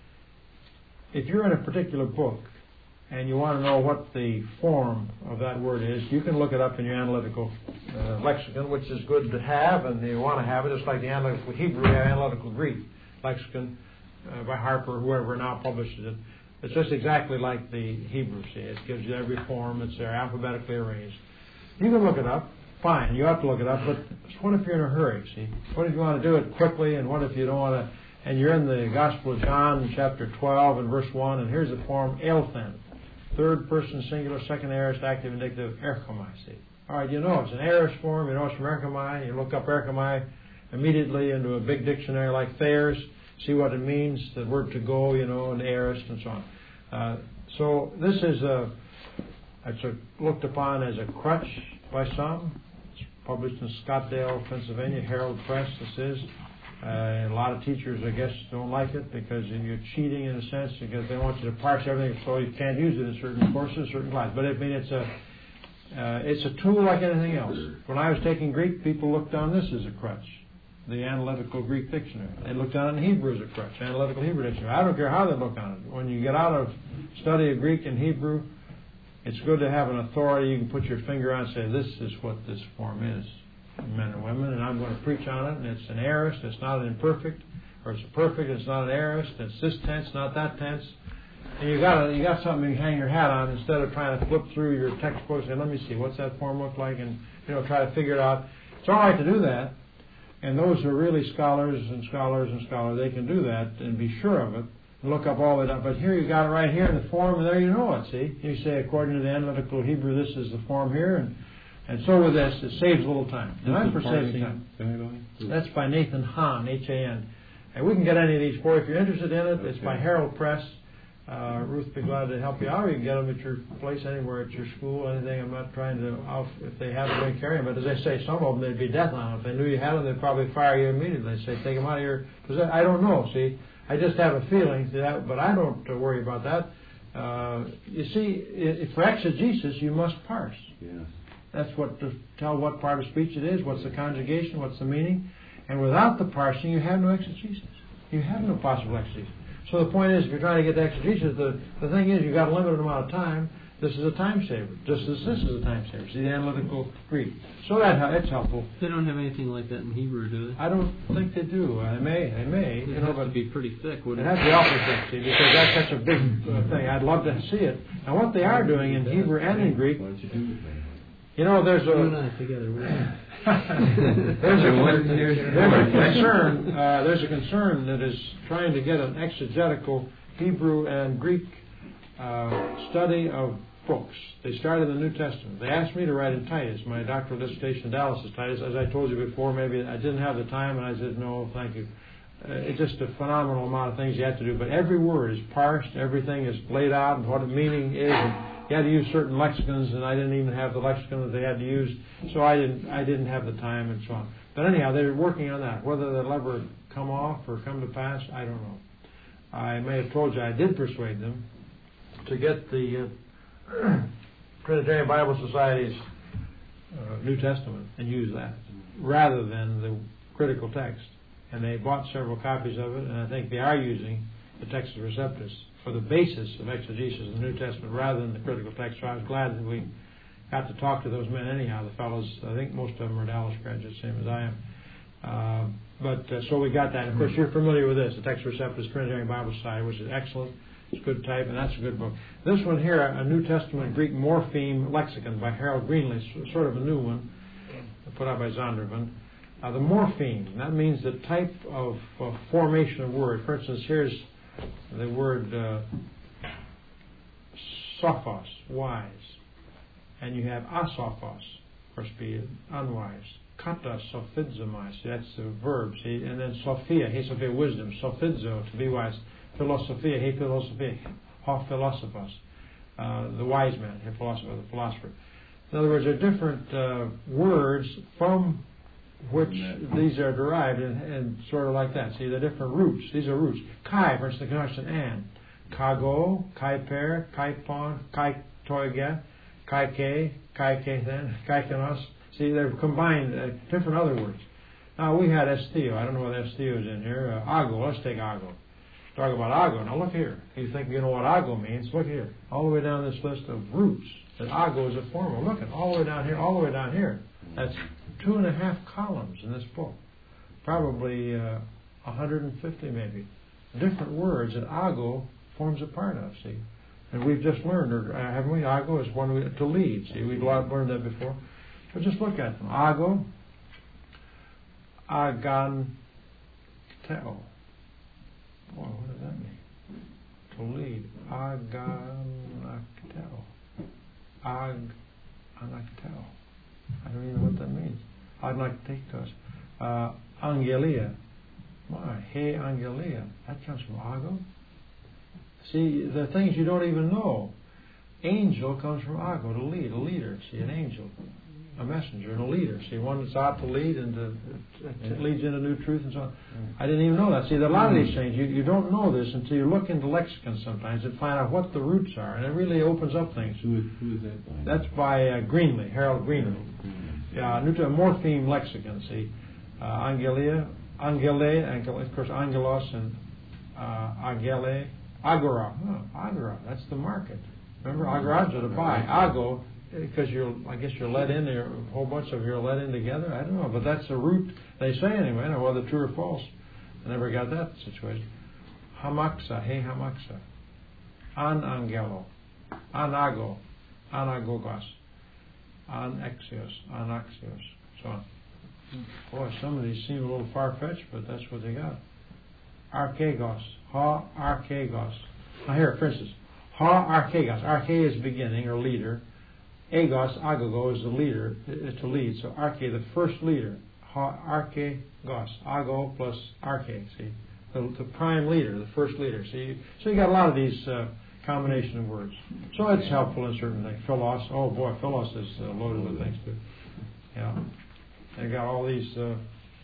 If you're in a particular book and you want to know what the form of that word is, you can look it up in your analytical uh, lexicon, which is good to have, and you want to have it, just like the analytical Hebrew, we have analytical Greek lexicon uh, by Harper, whoever now publishes it. It's just exactly like the Hebrew, see. It gives you every form. It's there, alphabetically arranged. You can look it up. Fine, you have to look it up, but what if you're in a hurry, see? What if you want to do it quickly, and what if you don't want to, and you're in the Gospel of John, chapter twelve, and verse one, and here's the form Elthen, third person singular, second aorist, active indicative, erchomai, see? All right, you know it's an aorist form, you know it's from erchomai, you look up erchomai immediately into a big dictionary like Thayer's, see what it means, the word to go, you know, and aorist, and so on. Uh, so this is a, it's a, looked upon as a crutch by some. It's published in Scottdale, Pennsylvania, Herald Press. This is. Uh, a lot of teachers, I guess, don't like it because you're cheating in a sense because they want you to parse everything so you can't use it in certain courses, certain classes. But I mean, it's a uh, it's a tool like anything else. When I was taking Greek, people looked on this as a crutch, the Analytical Greek Dictionary. They looked on it in Hebrew as a crutch, Analytical Hebrew Dictionary. I don't care how they look on it. When you get out of study of Greek and Hebrew, it's good to have an authority you can put your finger on and say, this is what this form is. Men and women, and I'm going to preach on it, and it's an aorist, it's not an imperfect, or it's a perfect, it's not an aorist, it's this tense, not that tense. And you got a, you got something you hang your hat on instead of trying to flip through your textbook and say, let me see, what's that form look like, and you know, try to figure it out. It's all right to do that, and those who are really scholars and scholars and scholars, they can do that and be sure of it and look up all of it. But here you got it right here in the form, and there you know it. See, you say according to the Analytical Hebrew, this is the form here, and And so with this, it saves a little time. And I'm for saving time. That's by Nathan Hahn, H A N. And we can get any of these for you. If you're interested in it, it's by Herald Press. Uh, Ruth will be glad to help you out. Or you can get them at your place, anywhere, at your school, anything. I'm not trying to, if they have them, they carry them. But as I say, some of them, they'd be death on them. If they knew you had them, they'd probably fire you immediately. They'd say, take them out of your... Because I don't know, see. I just have a feeling, that, but I don't uh, worry about that. Uh, you see, if for exegesis, you must parse. Yes. That's what to tell what part of speech it is, what's the conjugation, what's the meaning. And without the parsing, you have no exegesis. You have no possible exegesis. So the point is, if you're trying to get the exegesis, the, the thing is, you've got a limited amount of time. This is a time saver, just as this is a time saver. See, the Analytical Greek. So that it's helpful. They don't have anything like that in Hebrew, do they? I don't think they do. Uh, they may. They may. It you has know, to but be pretty thick, wouldn't it it? has to be awfully thick, see, because that's such a big uh, thing. I'd love to see it. Now, what they are doing in Hebrew and in Greek, you know, there's a You and I together. there's a there's a concern. Uh, there's a concern that is trying to get an exegetical Hebrew and Greek uh, study of books. They started the New Testament. They asked me to write in Titus. My doctoral dissertation in Dallas is Titus. As I told you before, maybe I didn't have the time, and I said, no, thank you. Uh, it's just a phenomenal amount of things you have to do. But every word is parsed. Everything is laid out and what the meaning is. And you had to use certain lexicons, and I didn't even have the lexicon that they had to use. So I didn't I didn't have the time and so on. But anyhow, they're working on that. Whether they'll ever come off or come to pass, I don't know. I may have told you I did persuade them to get the uh, Trinitarian Bible Society's uh, New Testament and use that rather than the critical text. And they bought several copies of it, and I think they are using the Textus Receptus for the basis of exegesis of the New Testament rather than the critical text. So I was glad that we got to talk to those men anyhow. The fellows, I think most of them are Dallas graduates, same as I am. Uh, but uh, so we got that. And of course, you're familiar with this, the Textus Receptus Trinitarian Bible Society, which is excellent. It's good type, and that's a good book. This one here, a New Testament Greek Morpheme Lexicon by Harold Greenlee, sort of a new one, put out by Zondervan. Uh, the morpheme, that means the type of uh, formation of word. For instance, here's the word uh, sophos, wise. And you have asophos, of course, be unwise. Kata sophizomai, see, that's the verb, see. And then sophia, hey sophia, wisdom. Sophizo, to be wise. Philosophia, hey philosophia, ho philosophos, uh, the wise man, hey philosopher, the philosopher. In other words, there are different uh, words from which these are derived, and, and sort of like that. See, they're different roots. These are roots. Kai, for instance, the conjunction and. Kago, kaiper, kaipon, kaitoiga, kaike, kaikethen, kaikenos. See, they're combined, uh, different other words. Now, we had estheo. I don't know what estheo is in here. Uh, ago, let's take ago. Talk about ago. Now, look here. You think you know what ago means? Look here. All the way down this list of roots. That ago is a form of. Look at all the way down here, all the way down here. That's two and a half columns in this book. Probably uh, one hundred fifty maybe. Different words that ago forms a part of, see. And we've just learned, or uh, haven't we? Ago is one we, to lead, see. We've learned that before. But just look at them. Ago, aganteo. Boy, what does that mean? To lead. Aganacteo. Ag anacteo. I don't even know what that means. Agnactetos. Uh, Angelia. My, hey Angelia. That comes from ago. See, the things you don't even know. Angel comes from ago, to lead, a leader. See, an angel, a messenger, and a leader. See, one that's out to lead and to, it leads into new truth and so on. I didn't even know that. See, a lot of these things, you, you don't know this until you look into lexicon sometimes and find out what the roots are, and it really opens up things. Who is, who is that by? That's by uh, Greenlee, Harold Greenlee. Yeah, new to a morpheme lexicon. See, uh, Angelia, Angele, Angel, of course, Angelos and uh, Agele, Agora. Oh, Agora. That's the market. Remember, Agora is to buy. Ago, because you're, I guess you're let in there. A whole bunch of you are let in together. I don't know, but that's the root. They say anyway. I don't know whether true or false. I never got that situation. Hamaxa, hey Hamaxa, An Angelo, Anago, Anagogos, Anaxios, Anaxios, so on. Boy, some of these seem a little far-fetched, but that's what they got. Archegos, Ha Archegos. Now here, for instance, Ha Archegos. Arche is beginning or leader. Agos, Agogo is the leader, is to lead. So Arche, the first leader. Ha Archegos. Ago plus Arche, see? The, the prime leader, the first leader. See? So you got a lot of these uh, combination of words. So it's helpful in certain things. Philos, oh boy, Philos is uh, loaded with things too. Yeah. They got all these uh,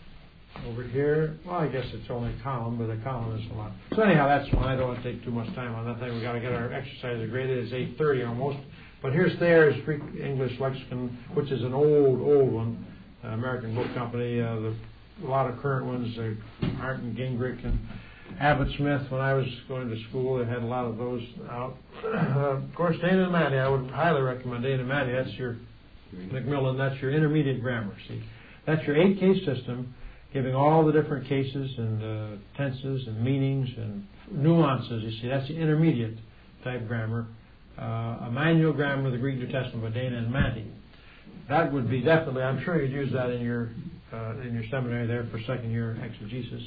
over here. Well, I guess it's only a column, but a column is a lot. So anyhow, that's one. I don't want to take too much time on that thing. We've got to get our exercise graded. It's eight thirty almost. But here's Thayer's Greek English Lexicon, which is an old, old one. Uh, American Book Company. Uh, the, a lot of current ones, uh, Martin Gingrich and Abbott Smith. When I was going to school, they had a lot of those out. Uh, of course, Dana and Matty. I would highly recommend Dana and Matty. That's your Macmillan. That's your intermediate grammar. See. That's your eight-case system, giving all the different cases and uh, tenses and meanings and nuances. You see, that's the intermediate type grammar. Uh, a manual grammar of the Greek New Testament by Dana and Matty. That would be definitely. I'm sure you'd use that in your uh, in your seminary there for second year exegesis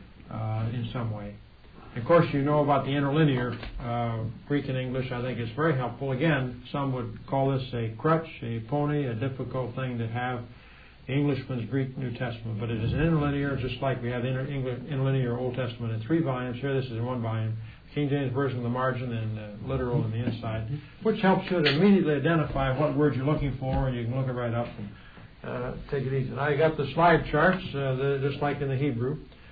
uh, in some way. Of course, you know about the interlinear uh, Greek and English. I think it's very helpful. Again, some would call this a crutch, a pony, a difficult thing to have. The Englishman's Greek New Testament, but it is an interlinear, just like we have the inter- English, interlinear Old Testament in three volumes. Here, this is in one volume. King James Version in the margin and uh, literal in the inside, which helps you to immediately identify what words you're looking for, and you can look it right up and uh, take it easy. Now, you got the slide charts, uh, the, just like in the Hebrew.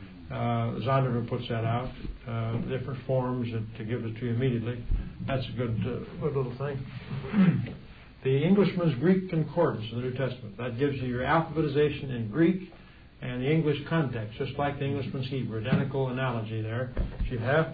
Uh, Zondervan puts that out, uh, different forms uh, to give it to you immediately. That's a good, uh, good little thing. The Englishman's Greek Concordance in the New Testament. That gives you your alphabetization in Greek and the English context, just like the Englishman's Hebrew. Identical analogy there. You have.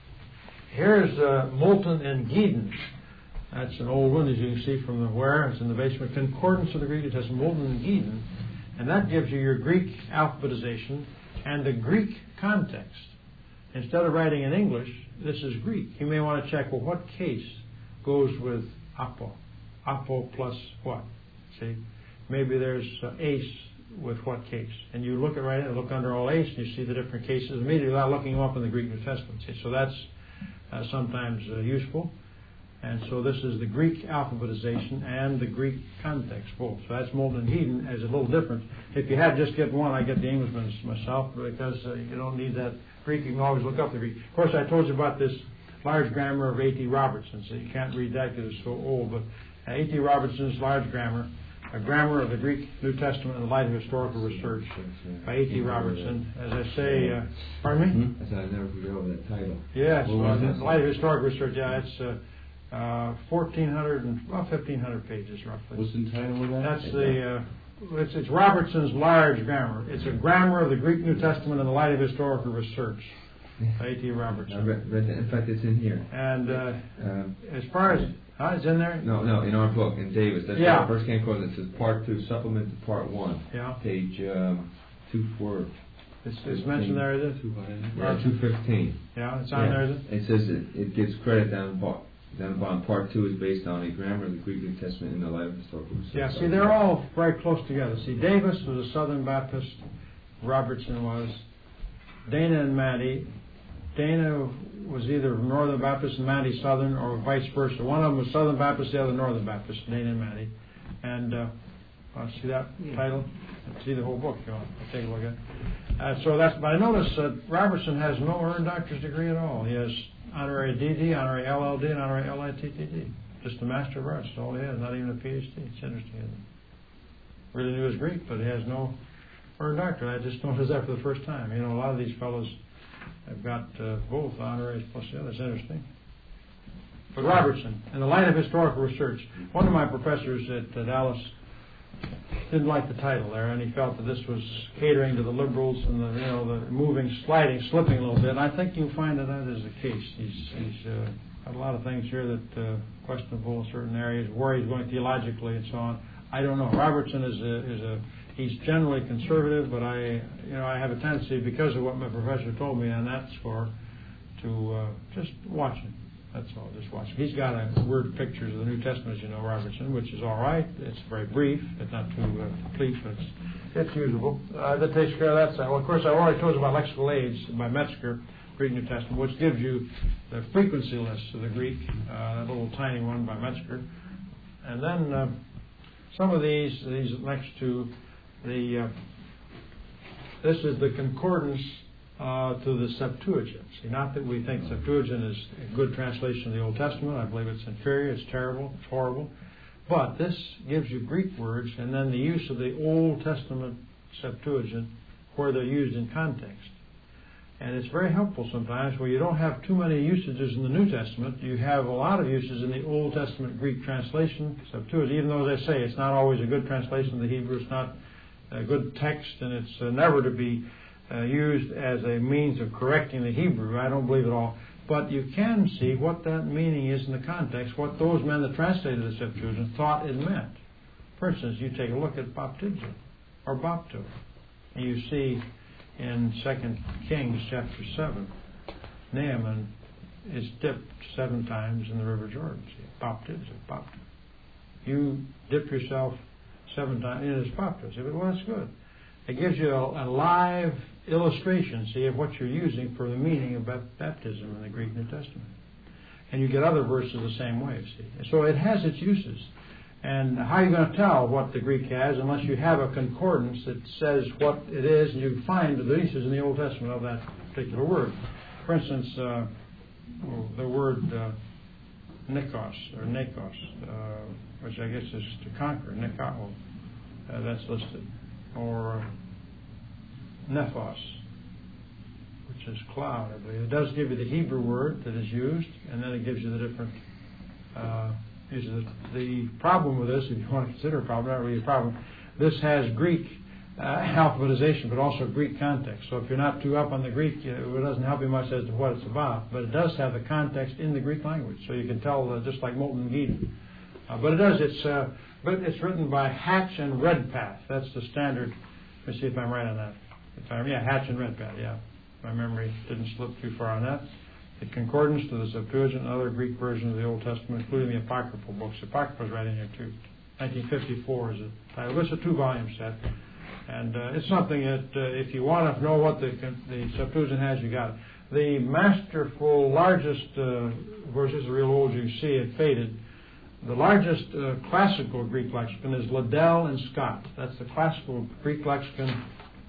Here's uh, Moulton and Gieden. That's an old one, as you can see from the where. It's in the basement. Concordance of the Greek. It has Moulton and Gieden. And that gives you your Greek alphabetization and the Greek context. Instead of writing in English, this is Greek. You may want to check, well, what case goes with apo? Apo plus what? See? Maybe there's uh, ace with what case. And you look it right in, look under all ace, and you see the different cases immediately without looking them up in the Greek New Testament. See? So that's uh, sometimes uh, useful. And so this is the Greek alphabetization and the Greek context both. So that's Moulton and Gieden as a little different. If you had just get one, I get the Englishman's myself because uh, you don't need that Greek. You can always look up the Greek. Of course, I told you about this large grammar of A T Robertson, so you can't read that because it's so old. But A T Robertson's large grammar, a grammar of the Greek New Testament in the light of historical research by A T Robertson. As I say, uh, pardon me? I said I'd never forget over that title. Yes, well, in the light of historical research, yeah, it's uh, uh, fourteen hundred and well, fifteen hundred pages roughly. What's the title of that? That's the. Uh, it's, it's Robertson's large grammar. It's a grammar of the Greek New Testament in the light of historical research. By A T Robertson. I read, read that. In fact, it's in here. And uh, um, as far as huh, it's in there. No, no, in our book in Davis. That's yeah. the first came across. It says Part Two, Supplement to Part One. Yeah. Page um, two four. It's, it's mentioned there, is it? Two, yeah, two fifteen. Yeah, it's on yeah. there, is it? It says it, it gives credit down the down the bottom. Part Two is based on a grammar of the Greek New Testament in the light of historical research. Yeah. See, they're all very close together. See, Davis was a Southern Baptist. Robertson was. Dana and Matty. Dana was either Northern Baptist and Matty Southern, or vice versa. One of them was Southern Baptist, the other Northern Baptist, Dana and Matty. And uh, uh, see that title? See the whole book, if you want. Take a look at it. Uh, so that's. But I notice that Robertson has no earned doctor's degree at all. He has honorary D D, honorary L L D, and honorary L I T T D. Just a Master of Arts. That's all he has. Not even a P H D. It's interesting. He really knew his Greek, but he has no or a doctorate. I just noticed that for the first time. You know, a lot of these fellows have got uh, both honoraries plus the other. That's interesting. But Robertson, in the light of historical research, one of my professors at uh, Dallas didn't like the title there, and he felt that this was catering to the liberals and the, you know, the moving, sliding, slipping a little bit. And I think you'll find that that is the case. He's, he's uh, got a lot of things here that uh, questionable in certain areas, where he's going theologically and so on. I don't know. Robertson is a, is a he's generally conservative, but I, you know, I have a tendency, because of what my professor told me on that score, to uh, just watch him. That's all, just watch him. He's got a word pictures of the New Testament, as you know, Robertson, which is all right. It's very brief. It's not too uh, complete, but it's, it's usable. Uh, that takes care of that side. Well, of course, I've already told you about lexical aids by Metzger, Greek New Testament, which gives you the frequency list of the Greek, uh, that little tiny one by Metzger. And then uh, some of these, these next to the, uh, this is the concordance uh, to the Septuagint. See, not that we think Septuagint is a good translation of the Old Testament. I believe it's inferior, it's terrible, it's horrible. But this gives you Greek words and then the use of the Old Testament Septuagint where they're used in context. And it's very helpful sometimes where you don't have too many usages in the New Testament. You have a lot of uses in the Old Testament Greek translation, Septuagint, even though, as I say, it's not always a good translation of the Hebrew. It's not a good text, and it's uh, never to be uh, used as a means of correcting the Hebrew. I don't believe it all. But you can see what that meaning is in the context, what those men that translated the Septuagint thought it meant. For instance, you take a look at baptizo, or bapto, and you see in Second Kings chapter seven, Naaman is dipped seven times in the River Jordan. See, baptizo, bapto. You dip yourself seven times in his baptizo. See, well, that's good. It gives you a, a live illustration, see, of what you're using for the meaning of baptism in the Greek New Testament. And you get other verses the same way, see. So it has its uses. And how are you going to tell what the Greek has unless you have a concordance that says what it is, and you find the uses in the Old Testament of that particular word. For instance, uh, the word uh, nikos, or nekos, uh, which I guess is to conquer, nikao, uh, that's listed. Or nephos, which is cloud, I believe. It does give you the Hebrew word that is used, and then it gives you the different uh, uses. The problem with this, if you want to consider a problem, not really a problem, this has Greek uh, alphabetization, but also Greek context. So if you're not too up on the Greek, it doesn't help you much as to what it's about, but it does have the context in the Greek language, so you can tell uh, just like Molten Geden. Uh, but it does, it's uh, but it's written by Hatch and Redpath. That's the standard. Let me see if I'm right on that. If I'm, yeah, Hatch and Redpath, yeah. My memory didn't slip too far on that. The concordance to the Septuagint and other Greek versions of the Old Testament, including the Apocryphal books. The Apocrypha is right in here too. nineteen fifty-four is the title. It's a two-volume set. And uh, it's something that uh, if you want to know what the, the Septuagint has, you got it. The masterful, largest, uh, of course, this is real old, you see it faded. The largest uh, classical Greek lexicon is Liddell and Scott. That's the classical Greek lexicon.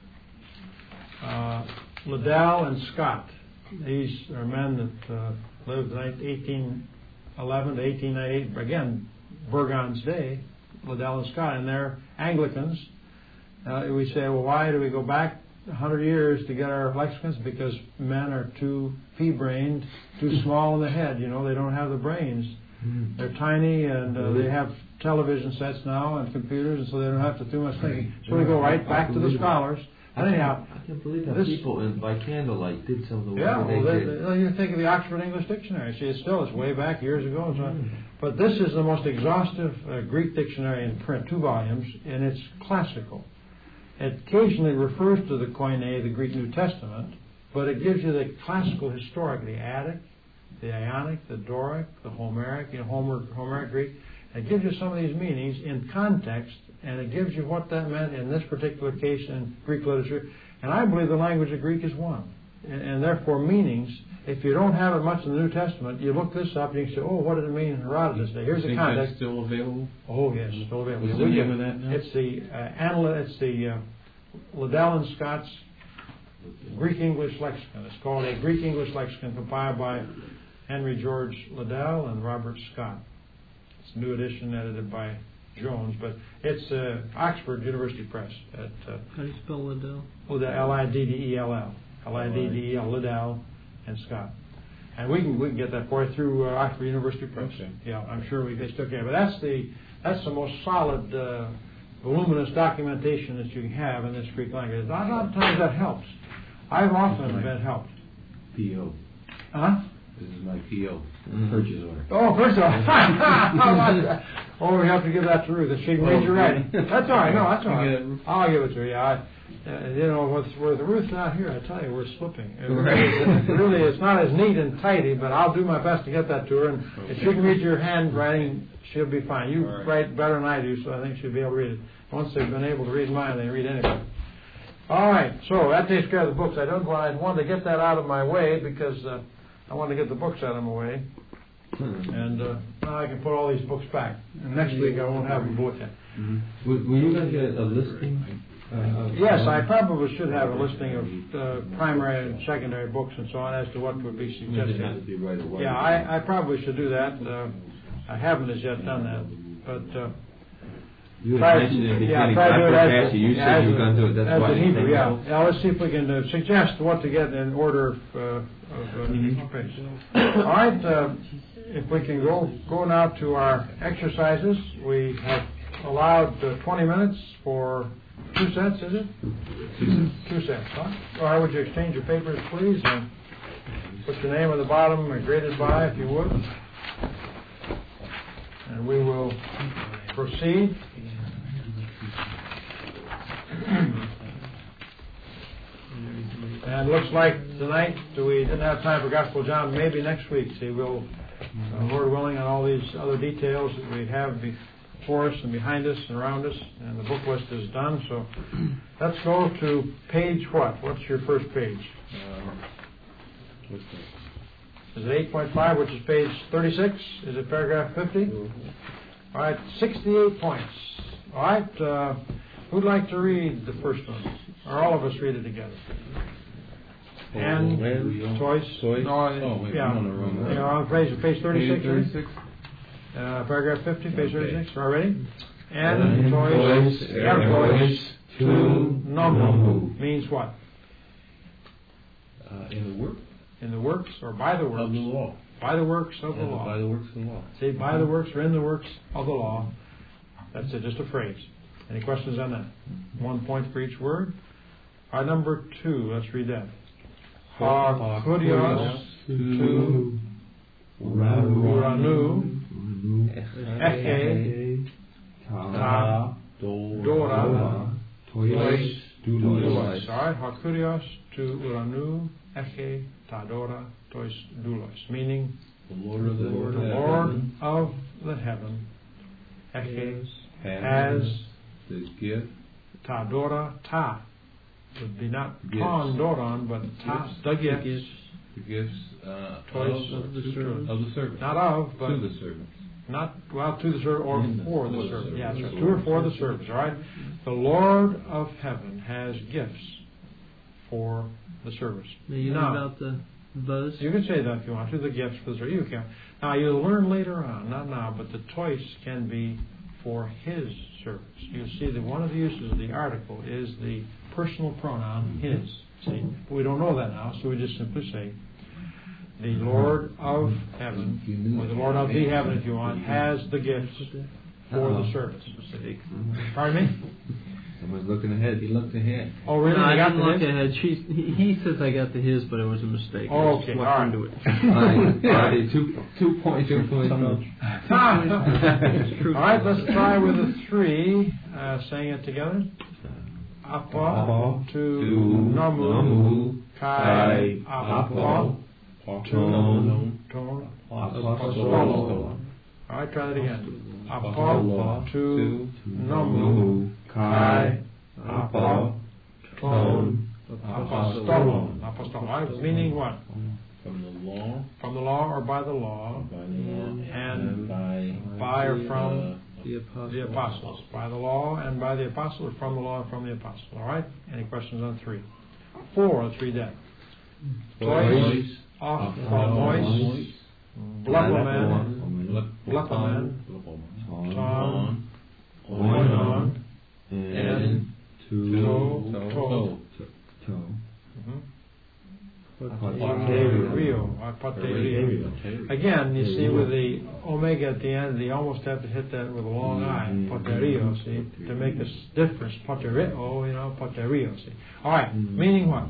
Uh, Liddell and Scott. These are men that uh, lived in eighteen eleven to eighteen ninety-eight. Again, Burgon's day, Liddell and Scott. And they're Anglicans. Uh, we say, well, why do we go back one hundred years to get our lexicons? Because men are too pea-brained, too small in the head. You know, they don't have the brains. They're tiny, and uh, they have television sets now and computers, and so they don't have to do much thinking. So we go right back to the scholars. Anyhow, I can't believe that this, people in, by candlelight did some of the work yeah, they well, did. They, you think of the Oxford English Dictionary. See, it's still, it's way back years ago. So, mm. But this is the most exhaustive uh, Greek dictionary in print, two volumes, and it's classical. It occasionally refers to the Koine, the Greek New Testament, but it gives you the classical historic, the Attic, the Ionic, the Doric, the Homeric, you know, Homer, Homeric Greek. It gives you some of these meanings in context, and it gives you what that meant in this particular case in Greek literature. And I believe the language of Greek is one. And, and therefore meanings, if you don't have it much in the New Testament, you look this up and you can say, oh, what did it mean in Herodotus' day? Here's the context. That's still available? Oh, yes, it's still available. What's the name of that now? It's the, uh, Anal- it's the uh, Liddell and Scott's Greek English lexicon. It's called a Greek English lexicon compiled by Henry George Liddell and Robert Scott. It's a new edition edited by Jones, but it's uh, Oxford University Press. At, uh, How do you spell Liddell? oh, the L I D D E L L. L I D D E L, Liddell and Scott. And we can we can get that for you through uh, Oxford University Press. Okay. Yeah, I'm sure we can still can. But that's the that's the most solid, uh, voluminous documentation that you can have in this Greek language. A lot of times that helps. I've often been helped. P O. Huh? This is my P O. Purchase order. Oh, first of all, oh, we have to give that to Ruth. She can read your writing. That's all right. No, that's all right. I'll give it to her. Yeah, I, uh, you know, with, with Ruth not here, I tell you, we're slipping. It really, it really, it's not as neat and tidy, but I'll do my best to get that to her. And if she can read your handwriting, she'll be fine. You right. write better than I do, so I think she'll be able to read it. Once they've been able to read mine, they read anybody. All right, so that takes care of the books. I don't want. I wanted to get that out of my way because uh, I wanted to get the books out of my way. And uh, now I can put all these books back. And next week I won't have them both yet. Mm-hmm. Will, will you guys get a listing? Uh, Yes, I probably should have a listing of uh, primary and secondary books and so on as to what would be It doesn't have to suggested. be right away. Yeah, I, I probably should do that. Uh, I haven't as yet done that, but uh, You had try, mentioned in the yeah, beginning, try to do it Dr. as, Cassie, you as said you were a- going to do it. That's as why a I Hebrew. think Yeah, so. yeah. Let's see if we can uh, suggest what to get in order of, uh, of uh, each page. All right. Uh, if we can go go now to our exercises, we have allowed uh, twenty minutes for two sets. Is it? Two sets. Huh? All right. Would you exchange your papers, please, and put your name on the bottom and graded by, if you would. And we will proceed. And it looks like tonight we didn't have time for Gospel of John. Maybe next week. See, we'll, uh, Lord willing, on all these other details that we have before us and behind us and around us, and the book list is done. So let's go to page what? What's your first page? Uh, what's that? Is it eight point five, which is page thirty-six? Is it paragraph fifty? All right, sixty-eight points. All right, uh, who'd like to read the first one? Or all of us read it together? And When? Toys. Toys? No, Oh, wait, yeah. I'm on the wrong one. You're on page, page thirty-six. Page thirty-six? Uh, paragraph fifty, page Okay. thirty-six. All right, ready? And, And toys, toys, ergois, to to nomu nomu. means what? Uh, in the work In the works or by the of works? the law. By the works of the And law. By the works of the law. See, by the works or in the works of the law. That's it, just a phrase. Any questions on that? One point for each word. Our number two, let's read that. Ha kurios to uranu eche ta dora tois doulos. All right, ha kurios to uranu eche ta dora tois doulos. Meaning, The Lord of the, the Lord of the heaven eche has the gift ta dora ta. Would be not Gifts. ton doron, but ta, the gifts. the gifts uh, Toys of, of the servant. of the servant. Not of, but to the servant. not, well, to the servant or In the- for the for the servant. servant. Yeah, that's right. To or for the servant, all right? The Lord of heaven has gifts for the servants. Now, you know Now, about the buzz? you can say that if you want to, the gifts for the servant. You can. Now, you'll learn later on, not now, but the toys can be for his servants. You'll see that one of the uses of the article is the personal pronoun his. See, we don't know that now, so we just simply say, the Lord of heaven, or the Lord of the heaven, if you want, has the gifts for the servants. Pardon me? Someone's looking ahead. He looked ahead. Oh, really? No, I You got didn't the look hint? ahead. She, he, he says I got the his, but it was a mistake. Oh, I just okay, walked all right. into it. All right, all right, two, two points. Two points. It's true. All right, let's try with a three, uh, saying it together. Apa Apa to to namu namu kai kai apa apa to ton ton. apostolo. All right, try that again. Apa Apostolo to namu namu kai kai apa apa ton ton apostolon. Apostolon. All right, meaning what? From the law, From the law or by the law, by the law, and by, by or from uh, The apostles. the apostles. By the law and by the apostles, or from the law and from the apostles. All right? Any questions on three? Four, let's read that. Tois, off, mois, blepamen, blepamen, ton, ton, oinon, oinon, and to, to, to, to. to, Mhm. Poterio. Poterio. Poterio. Again, you see with the omega at the end, you almost have to hit that with a long I. Poterio, see, to make this difference. Poterio, you know, poterio, see. All right, meaning what?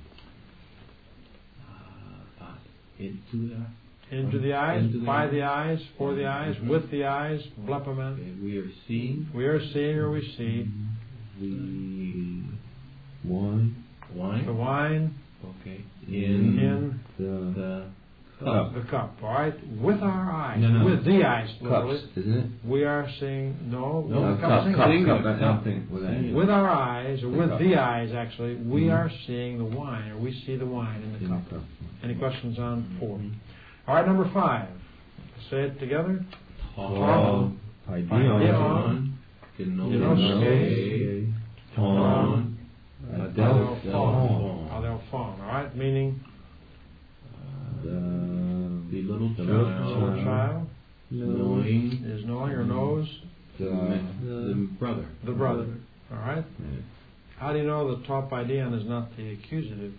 Uh, into the Into the eyes, Into the by eyes. the eyes, for the eyes, Mhm. with the eyes, blepament. Okay, we are seeing We are seeing or we see the One, wine. the wine Okay. In, in the the cup. the cup, all right? With our eyes, No, no. with the eyes, literally. Cups, isn't it? We are seeing, no, No, no, Uh, cup, cup, single. cup, Singular. cup, that's nothing with that. Singular. With our eyes, or The with cup. the eyes, actually, we Mhm. are seeing the wine, or we see the wine in the In cup. the cup. Any questions on four? Mhm. All right, number five. Say it together. Ton, Paideon, paideon, Ginoske, ton, Adelphon. adelphon. Adelphon, all right, meaning The, The little the child. little child knowing is knowing or knows the, the brother. the brother, all right? yeah. How do you know that top paideon is not the accusative?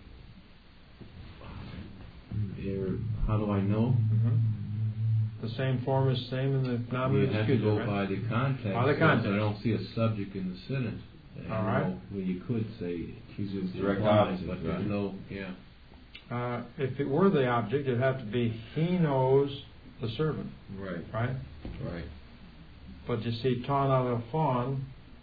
Here, how do I know? Mm-hmm. The same form is same in the You nominative have to accusative, go right? by the context. By the context. I don't see a subject in the sentence. And, All you right. know, well, you could say accusative Direct implies, opposite, but there's right. no, yeah. Uh, if it were the object, it'd have to be he knows the servant, Right, right? right. But you see, ton adelphon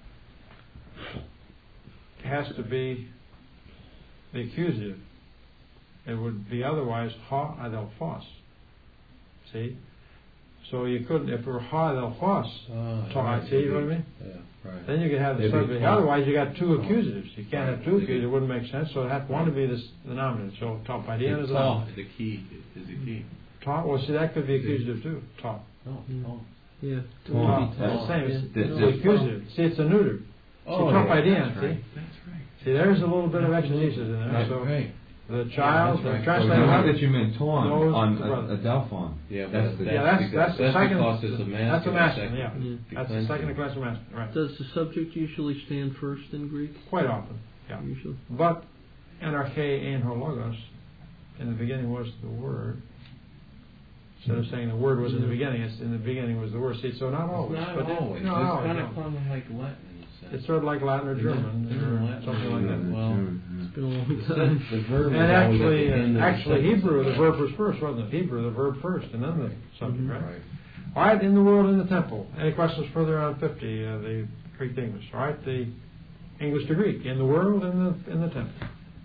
has to be the accusative. It would be otherwise ha adelphos. See? So you couldn't, if it were ha adelphos, Ah, ton, right. see, you know what I mean? Yeah, right. Then you could have the It'd be subject. ton. Otherwise, you got two accusatives. You can't have two Right. accusatives. It wouldn't make sense. So it had one to be this, the nominative. So top paideon is The the tall nominative. is the key, is the key. Top, well, see, that could be accusative too. Top. No, tall. Yeah. Ton. Top. That's It's the same. It's the- it's the- accusative. See, it's a neuter. Oh, top yeah, paideon, that's see? right. That's right. See, there's a little bit of exegesis in there. That's So right. the child, that's the right. So translator, not that you meant ton knows on the a, brother. a Delphon. Yeah, That's but the- yeah, that's because- that's the that's second. because it's a masculine. That's a masculine. second. Yeah, Yeah. that's the second class of masculine. Right. Does the subject usually stand first in Greek? Quite often. Yeah. Usually. But anarche ein ho logos, in the beginning was the word. Instead of saying the word was in the beginning, it's in the beginning was the word. See, so not always. It's not but it- always. no, It's not always, kind no. of kind of like Latin in a sense. It's sort of like Latin or Isn't it? German Isn't or Latin something or like that. German? Well, It's been a long The, time. the verb And is always actually, at the end uh, of the actually sentence. Hebrew, the verb was first, wasn't it? Hebrew, the verb first, and then the subject, Mhm. right? Right. All right, in the world, in the temple. Any questions further on fifty, uh, the Greek to English? All right, the English to Greek. In the world, in the in the temple.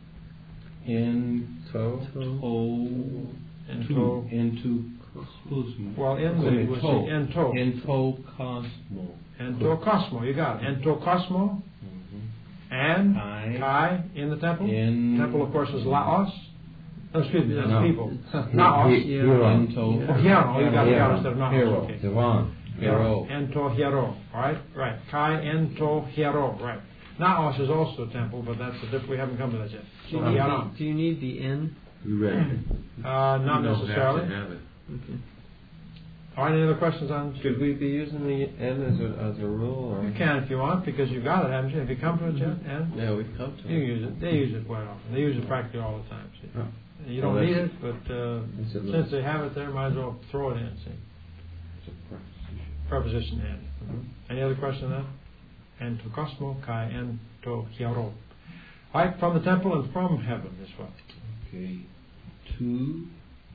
In To. to Into, into cosmos. well, in the, Into was the ento. into cosmo. Ento cosmo, you got it. Ento cosmo Mm-hmm. and Kai. Kai in the temple. In Temple, of course, is laos. No, excuse me, that's No. people. He- Naos. he- Yeah. hero. Into Oh, hiero, you got it, Hero. got it instead of naos. Hero. Okay. Devon. Hero. Ento hiero. All right, right. Kai ento hiero. Right. Naos is also a temple, but that's a diff- we haven't come to that yet. Do So you, need hiero. the, do you need the N? We read it. Uh, not You don't necessarily. have to have it. Okay. All right, any other questions on? Should we be using the N as a, as a rule? Or? You can if you want, because you've got it, haven't you? Have you come to it yet? And Yeah, we've come to you it. use it. They use it quite often. They use it practically all the time. See, Oh. you Oh, don't need that's- it, but uh, that's a little- since they have it there, might as well throw it in. See, It's a preposition. preposition N. Any other question on that? En to cosmo, kai en to hiero. All right, from the temple and from heaven as well. Okay. To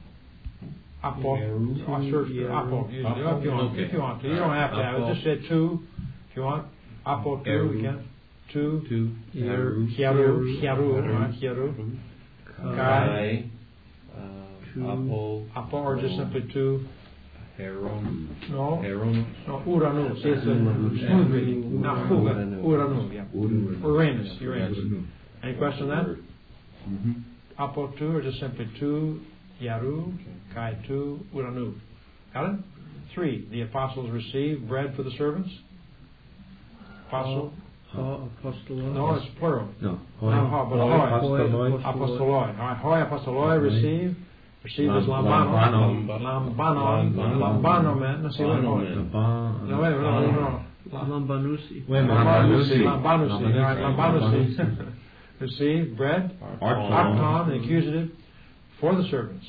Apo, Hieru. oh, sure, sure, apo, usually, Apo? if you want, Okay. if you want to. You don't have to have Apo. it. Just say two, if you want. Apo two, Hieru. we can. Two, to hieru, Hieru. hieru, right, hieru. Kai, Kai. Uh, To- Apo. apo, or just simply two. Heron. No, Heron. no, uranu. See, it's a smooth reading. Not fuga. Uranu, yeah. Uranus, Uranus. Any question on that? Mm-hmm. Apo two, or just simply two, Yaru, Kai two, Uranu. Got it? Three, the apostles received bread for the servants. Apostle. Ha apostoloi. No, it's plural. No. Not ha, but Hoi hoi. apostoloi. Apostoloi. All right, hoi apostoloi receive. Receive is Lam- lambano. lambano. Lambano. Lambano. Lambano, man. Let's see what Lambano, it man. Laban- No, wait, no, no, no. Lambanusi. Wait a minute. Lambanusi. Lambanusi. Lambanusi. All right, Lambanusi. Receive, bread, Arton. arton, the accusative, for the servants.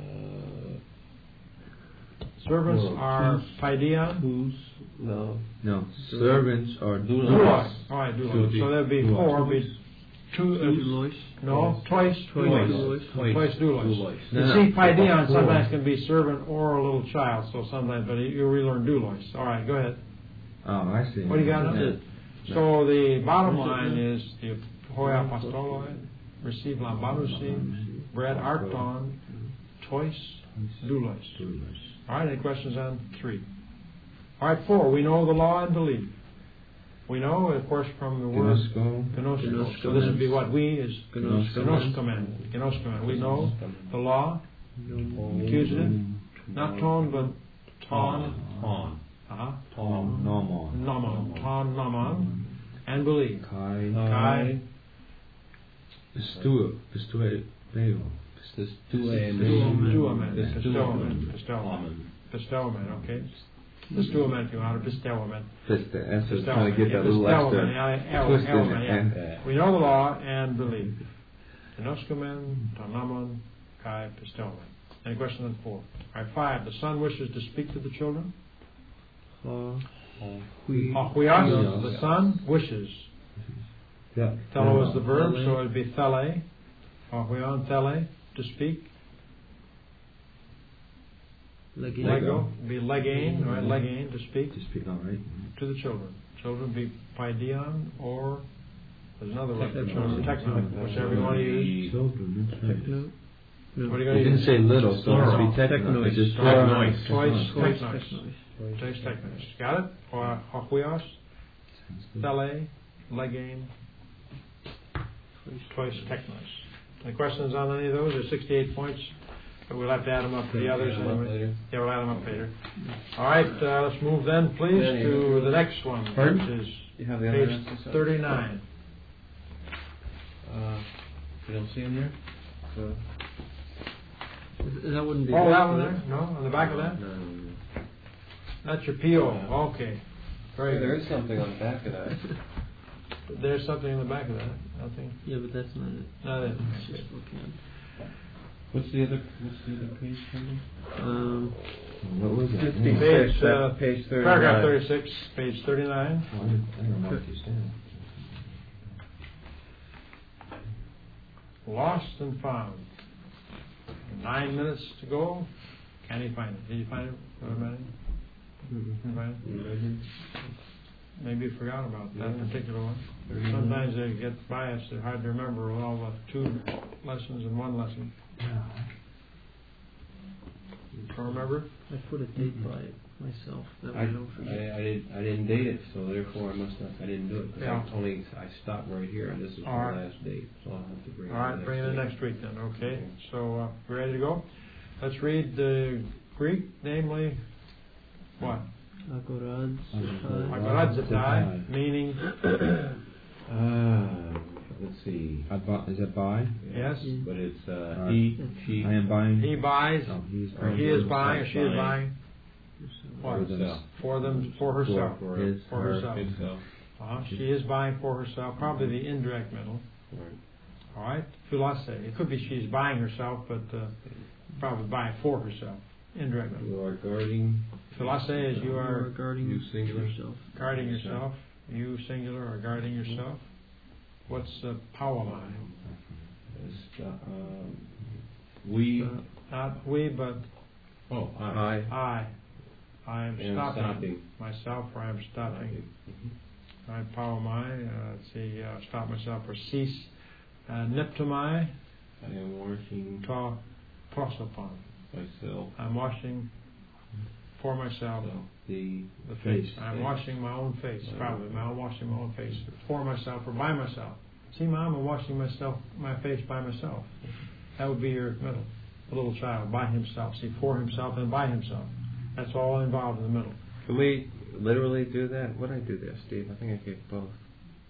Servants Well, are paideon. Who's no. No, servants are Doulos. doulos. All right, So doulos. it'd be So there'd be doulos. four, would be two, uh, Doulos. no, twice Twice doulos. doulos. Twice. Twice doulos. doulos. You No, see, no. paideon Four. sometimes can be servant or a little child, so sometimes, but you relearn doulos. All right, go ahead. Oh, I see. What do you got now? Yeah. So the bottom line is the hoi apostoloi, receive lambanusi, bread arton, twice doulos. All right, any questions on three? All right, four, we know the law and believe. We know, of course, from the word Gnosko. gnosko. So this would be what we is Gnosko. gnoskomen. Gnoskomen. We know the law, accusative, not ton, but ton. Ton. Uh-huh. Ton. Nomon. Nomon. Ton, nomon. And believe. Kai. Kai. Bestu. Bestu. Bestu. Bestowment. Bestowment. Bestowment. Bestowment. Bestowment, okay. Bestowment, you are bestowment. Fist. That's just Bestowment. trying to get Yeah, that little bestowment, extra yeah, el- twist in element, it. yeah. And We know the law and believe. Gnoskomen, tonamon, kai, bestowment. Any question on four? All right, five. The son wishes to speak to the children. Achuios, the son wishes. yeah. Thelo is the verb, so it'd be thele. Achuion, thele, to speak. Legi. Lego, be legain, right? Legain, to speak To speak, all right. to the children. Children be paideon, or there's another word for Technon. children, technon, whichever you want to use. Children, that's right. No. No. What are you It going to didn't use? say little, so it must be Technois. techno. It just Technois. Twice, Twice technos. technois. Twice technos. Got it? Or achuios, thele, legain, twice technos. Any questions on any of those? There's sixty-eight points, but we'll have to add them up to the others. Anyway. Yeah, we'll add them up later. All right, uh, let's move then, please, to the next one, Pardon? which is You have the other page answers? thirty-nine. Uh, you don't see them there? So, Is- That wouldn't be. Oh, good, that one would there? it? No, on the back of that? no. That's your P O. Okay. Very There good. is something on the back of that. There's something in the back of that. Nothing. Yeah, but that's not it. Not it. It's just looking What's the other, what's the other page number? at. Um, What was that? Fifty-six, Page, uh, uh, page thirty-nine. Paragraph thirty-six, page thirty-nine. I didn't- I didn't write this down. Lost and found. Nine minutes to go. Can he find it? Did you find it? Brother Manning? Did you find it? Maybe you forgot about that particular one. Sometimes they get biased. They're hard to remember with all the two lessons and one lesson. Don't remember? I put a date by it myself. That way I, I don't forget. I, I, did, I didn't date it, so therefore I must not, I didn't do it. 'Cause Yeah. I only, I stopped right here, and this is All my right. last date, so I'll have to bring it All right, bring it in week. next week then, okay? So, uh, we ready to go? Let's read the Greek, namely, what? Agoradz. Agoradzatai, meaning, Uh, let's see. Advi- Is that by? yes, But it's, uh, Right. he, she, I am buying. he buys, Oh, he's or he is buying, or she is Buying. buying, for what? herself. For them, for herself. For, His, For her. herself. himself. Uh-huh. She is buying for herself, probably the indirect middle. Right. All right, philase. It could be she's buying herself, but uh, probably buying for herself. Indirect middle. You are guarding. Philase is you are guarding You singular. yourself. guarding yourself. You singular are guarding yourself. What's uh, Paulamai? It's, uh, um, we. Uh, Not we, but Oh, I. I. I am am stopping, stopping. myself, or I am stopping. Mhm. I Paulamai. Uh, let's see, uh, stop myself or cease. Uh, Niptomai. I am washing Ta prosopon. myself. I'm washing for myself The the face. face. I'm Face. washing my own face, Right. probably. I'm washing my own face for myself or by myself. See, Mom, I'm washing myself, my face by myself. That would be your middle. A little child, by himself. See, for himself and by himself. That's all involved in the middle. Can we literally do that? What did I do there, Steve? I think I gave both.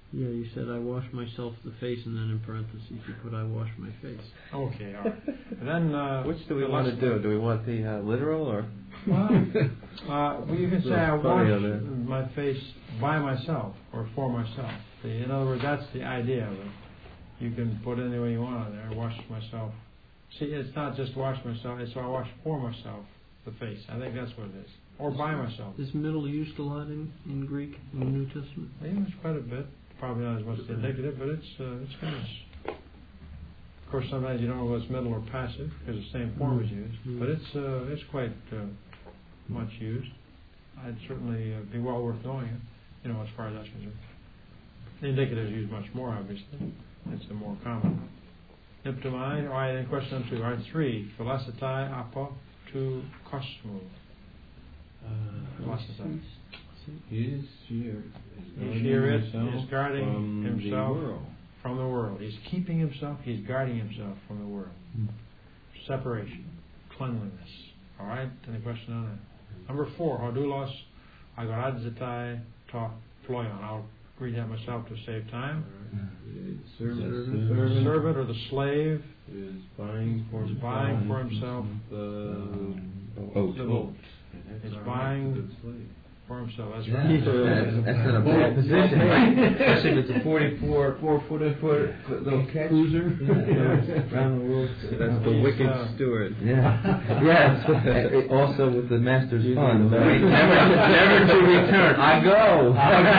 Yeah, you said I wash myself the face, and then in parentheses you put I wash my face. Okay, all right. And then, uh, Which do we the want to last- do? Do we want the uh, literal or? Well, uh, well, you can say I It's funny on wash there. my face by myself or for myself. See, in other words, that's the idea of it. You can put any way you want on there. Wash myself. See, it's not just wash myself. It's I wash for myself the face. I think that's what it is. Or by myself. Is middle used a lot in, in Greek in the New Testament? Yeah, it's quite a bit. Probably not as much as the indicative, but it's uh, it's famous. Of course, sometimes you don't know whether it's middle or passive because the same form is used. Mm. But it's uh, it's quite uh, much used. I'd certainly uh, be well worth knowing it. You know, as far as that's concerned. The indicative is used much more, obviously. It's the more common. Niptomai. All right. Then question number two. All right. Three. Philosophi apo to cosmo. Philosophi. His year He's here it is guarding from himself the world. from the world. He's keeping himself, he's guarding himself from the world. Mm. Separation, cleanliness. All right, any question on that? Number four, Hodulos agoradzetai ta ployon. I'll read that myself to save time. The The servant, servant or the slave is buying for is himself buying for himself the Boat. the boat. That's He's all right, buying the slave. for himself. That's Yeah, right. that's, that's not a bad position. Especially if it's a forty-four, four footer foot little catch. Cruiser? Yeah. Around the world. That's the He's, wicked uh, steward. Yeah. Yes. And also with the master's fund. the Wait, master. never, never to return. I go.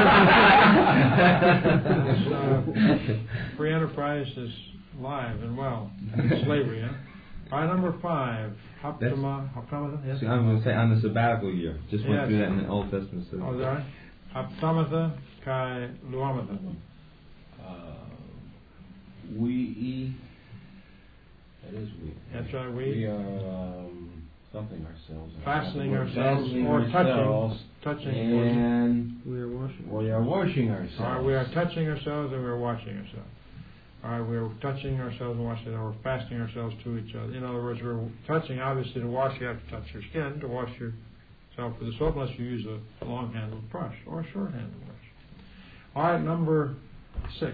Uh, free enterprise is live and well. Slavery, huh? All right, number five. Haptama, Haptamatha, yes? See, I'm going to say on the sabbatical year. Just went Yes. through that in the Old Testament. So. Oh, is that right? Haptamatha kai luamatha. Uh, we eat. That is we. That's right, we. We are um, something ourselves. Fastening We're ourselves fastening or ourselves touching. Touching. and We are washing. we are washing ourselves. All right, we are touching ourselves and we are washing ourselves. All right, we're touching ourselves and washing, or we're fastening ourselves to each other. In other words, we're touching, obviously, to wash, you have to touch your skin. To wash yourself with the soap, unless you use a long-handled brush or a short-handled brush. All right, number six.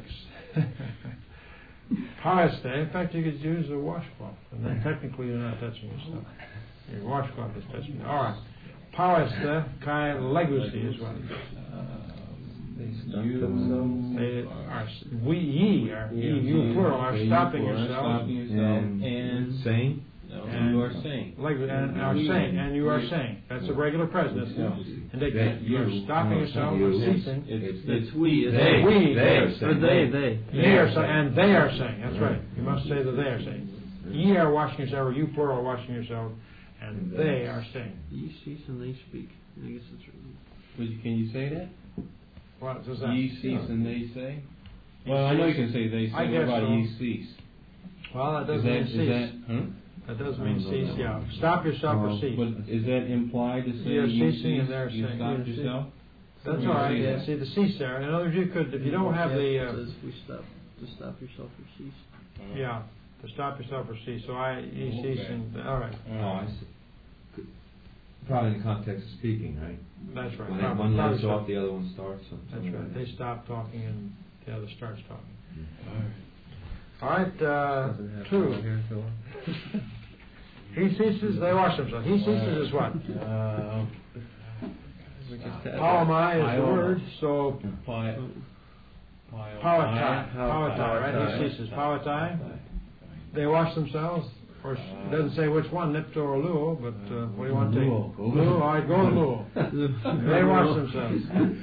Paeste. In fact, you could use a washcloth, and then technically you're not touching yourself. Your washcloth is touching you. All right. Paeste kai legacy is what. They You- stuff themselves. They are, we, ye, are, ye, you plural, are Okay, stopping you are yourselves. stopping yourself And, and saying. no, And- you are saying. Like, and are saying, and you are saying. That's a regular present. Yeah. Indicative. That You're you- stopping no, yourself you. from ceasing. It's, It's we. It's They. We, They are they, saying. Or they, they. They are saying, and they are saying. That's right. You must say that they are saying. Ye are washing yourself, or you plural are washing yourself, and they are saying. Ye cease and they speak. I guess it's written. Would you- Can you say that? What does that? Ye cease and they say? Ye Well, I know you cease. can say they say. I What guess about so. ye cease? Well, that Is doesn't that, mean is cease. that, huh? That does I mean don't cease. know. Yeah. Stop yourself or Well, cease. But is that implied to say You're you ceasing and cease, they're you saying- stopped you're yourself? That's You all right. say Yeah. that. See the cease there. In other words, you could, if you don't have the. It Uh, says we stop to stop yourself or cease. Yeah, to stop yourself or cease. So I, ye cease, Okay. and all right, Oh, I see. Probably in the context of speaking, right? that's right. When Probably- one probably lets so. off, the other one starts. or That's something right. like They that. stop talking and the other starts talking. All right. All right, uh, Doesn't have two. to here, Phil. He ceases, they wash themselves. He ceases is what? Uh, We just had that. Palamai is the Iona. word, so pi- pawatai, pi- pawatai, right? He ceases, pawatai. They wash themselves. Of course, it doesn't say which one, Nipto or Luo, but uh, what do you want to take? Luo. Luo, all right, go to Luo. They wash themselves.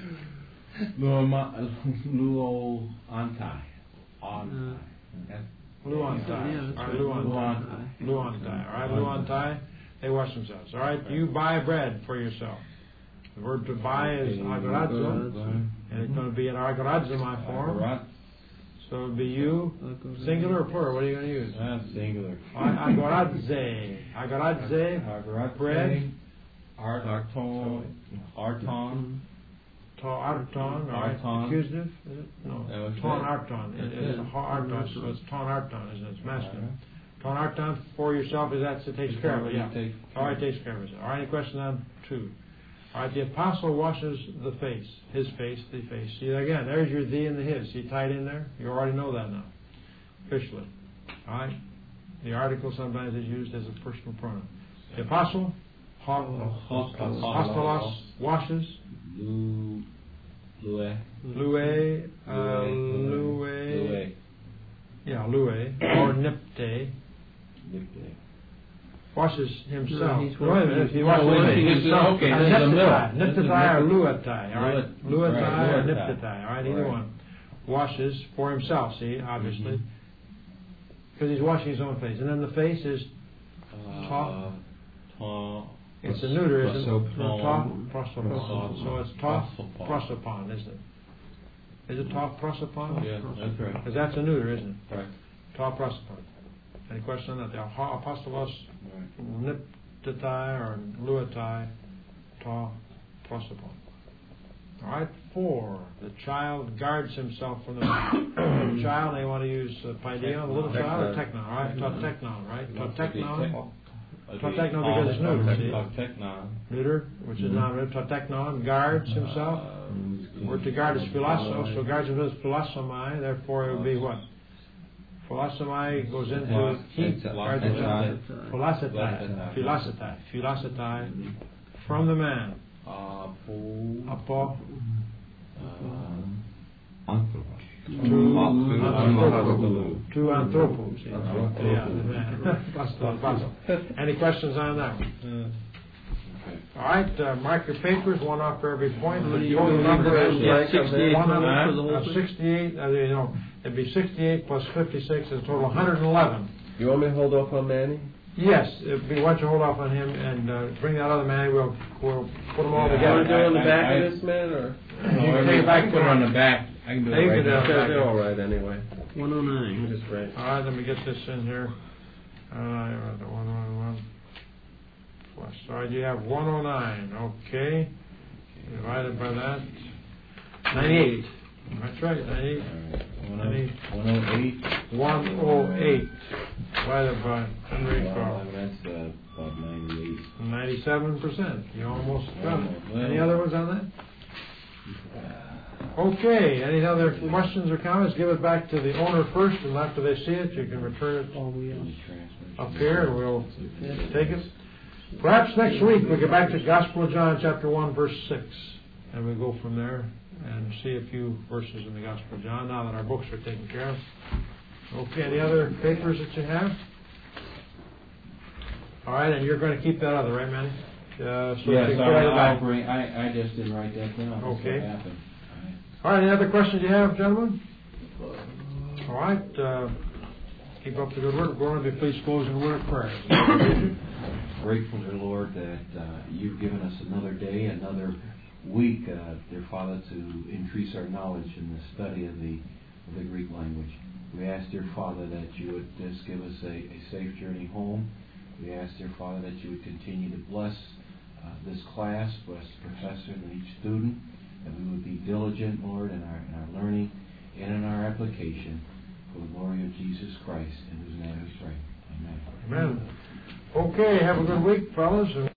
Luo ma- Luo antai. Antai. That's- Luantai. Yeah, that's All right, right. Luantai. Luantai. All right, Luantai. They wash themselves. All right, you buy bread for yourself. The word to buy is agorazo, and it's going to be an agorazo my form. Agorat. So it would be you, singular or plural. What are you going to use? That's singular. Agoradze. Agoradze. Agorat. Bread. Art. Arton. Arton. To arton. All right. Arton. Accusative. Is it? No. That was Ton it. arton. It- That's It's it. a ha- arton. So it's ton arton, isn't it? It's masculine. Ton arton for yourself is that it takes care of it. Yeah. Take- All right, takes care of it. All right, any question on two? All right, the apostle washes the face, his face, the face. See, again, there's your thee and the his. See tied in there? You already know that now, officially. All right? The article sometimes is used as a personal pronoun. The apostle, apostolos, washes. Lu, lue, Lue, uh, lue, lue, yeah, lue, or nipte, nipte. washes himself. No, he's Wait a minute, he washing- washes washing himself. okay, Uh, this is a middle. niptai, This is niptai or nip- luatai, all right? Luat- Luatai right, or luatai. niptai, all right, either Right. one. Washes for himself, see, obviously. Because he's washing his own face. And then the face is, Uh, ta, it's a neuter, isn't it? prosopon. No, ta, prosopon. Prosopon. So it's ta, Prosopon. prosopon, isn't it? Is it ta, prosopon? Yeah, that's right. Because that's a neuter, isn't it? Right. Ta, prosopon. Any question on that? The ha- apostolos Right. niptatai or luatai, ta, prosopon. All right, four. The child guards himself from the man. The child, they want to use uh, paideon, the little child, or technon, all right? Ta technon, right? Ta technon, Ta technon because it's neuter, see? Ta technon. neuter, which is non-neuter. Ta technon guards himself. Uh, Word to guard is philoso, so guards himself is philosomai, therefore it would be what? Philosomai goes into heat, guards himself. Philosotai, philosotai, philosotai, from the man. Apo, Apo, uh, Anthropos. to Anthropos. to anthropos. Yeah, the man. Pasto, pasto. Any questions on that one? All right, uh, mark your papers, one off for every point. The total number is Yeah, sixty-eight one total hundred for the whole uh, thing? sixty-eight. Uh, you know, it'd be sixty-eight plus fifty-six is a total of one hundred eleven. You want me to hold off on Manny? Yes, if we want you to hold off on him and uh, bring that other man, we'll we'll put them all Yeah, You want together. to do it on the I- back I- of this man, or? You can take it back put it on the back. I can do You it right can do now. it. They're, they're all right anyway. one oh nine. Just right. All right, let me get this in here. Uh, the one, one, one. Plus, all right, you have one oh nine. Okay, divided by that, ninety-eight. That's right, ninety-eight. One oh eight. one oh eight divided by one hundred twelve. That's uh, about ninety-eight. ninety-seven percent. You almost got it. Well, Any other ones on that? Okay, any other questions or comments? Give it back to the owner first, and after they see it, you can return it up here, and we'll take it. Perhaps next week we get back to Gospel of John, chapter one, verse six, and we go from there and see a few verses in the Gospel of John, now that our books are taken care of. Okay, any other papers that you have? All right, and you're going to keep that other, right, Manny? Uh, so Yes, you can I'll, write it I'll back. bring, I, I just didn't write that down. That's Okay. what happened. All right, any other questions you have, gentlemen? All right, uh, keep up the good work. We're going to be pleased close in a word of prayer. Grateful, dear Lord, that uh, you've given us another day, another week, uh, dear Father, to increase our knowledge in the study of the, of the Greek language. We ask, dear Father, that you would just give us a, a safe journey home. We ask, dear Father, that you would continue to bless uh, this class, bless the professor and each student, that we would be diligent, Lord, in our, in our learning and in our application for the glory of Jesus Christ, in whose name we pray. Amen. Amen. Okay, have a good week, fellas.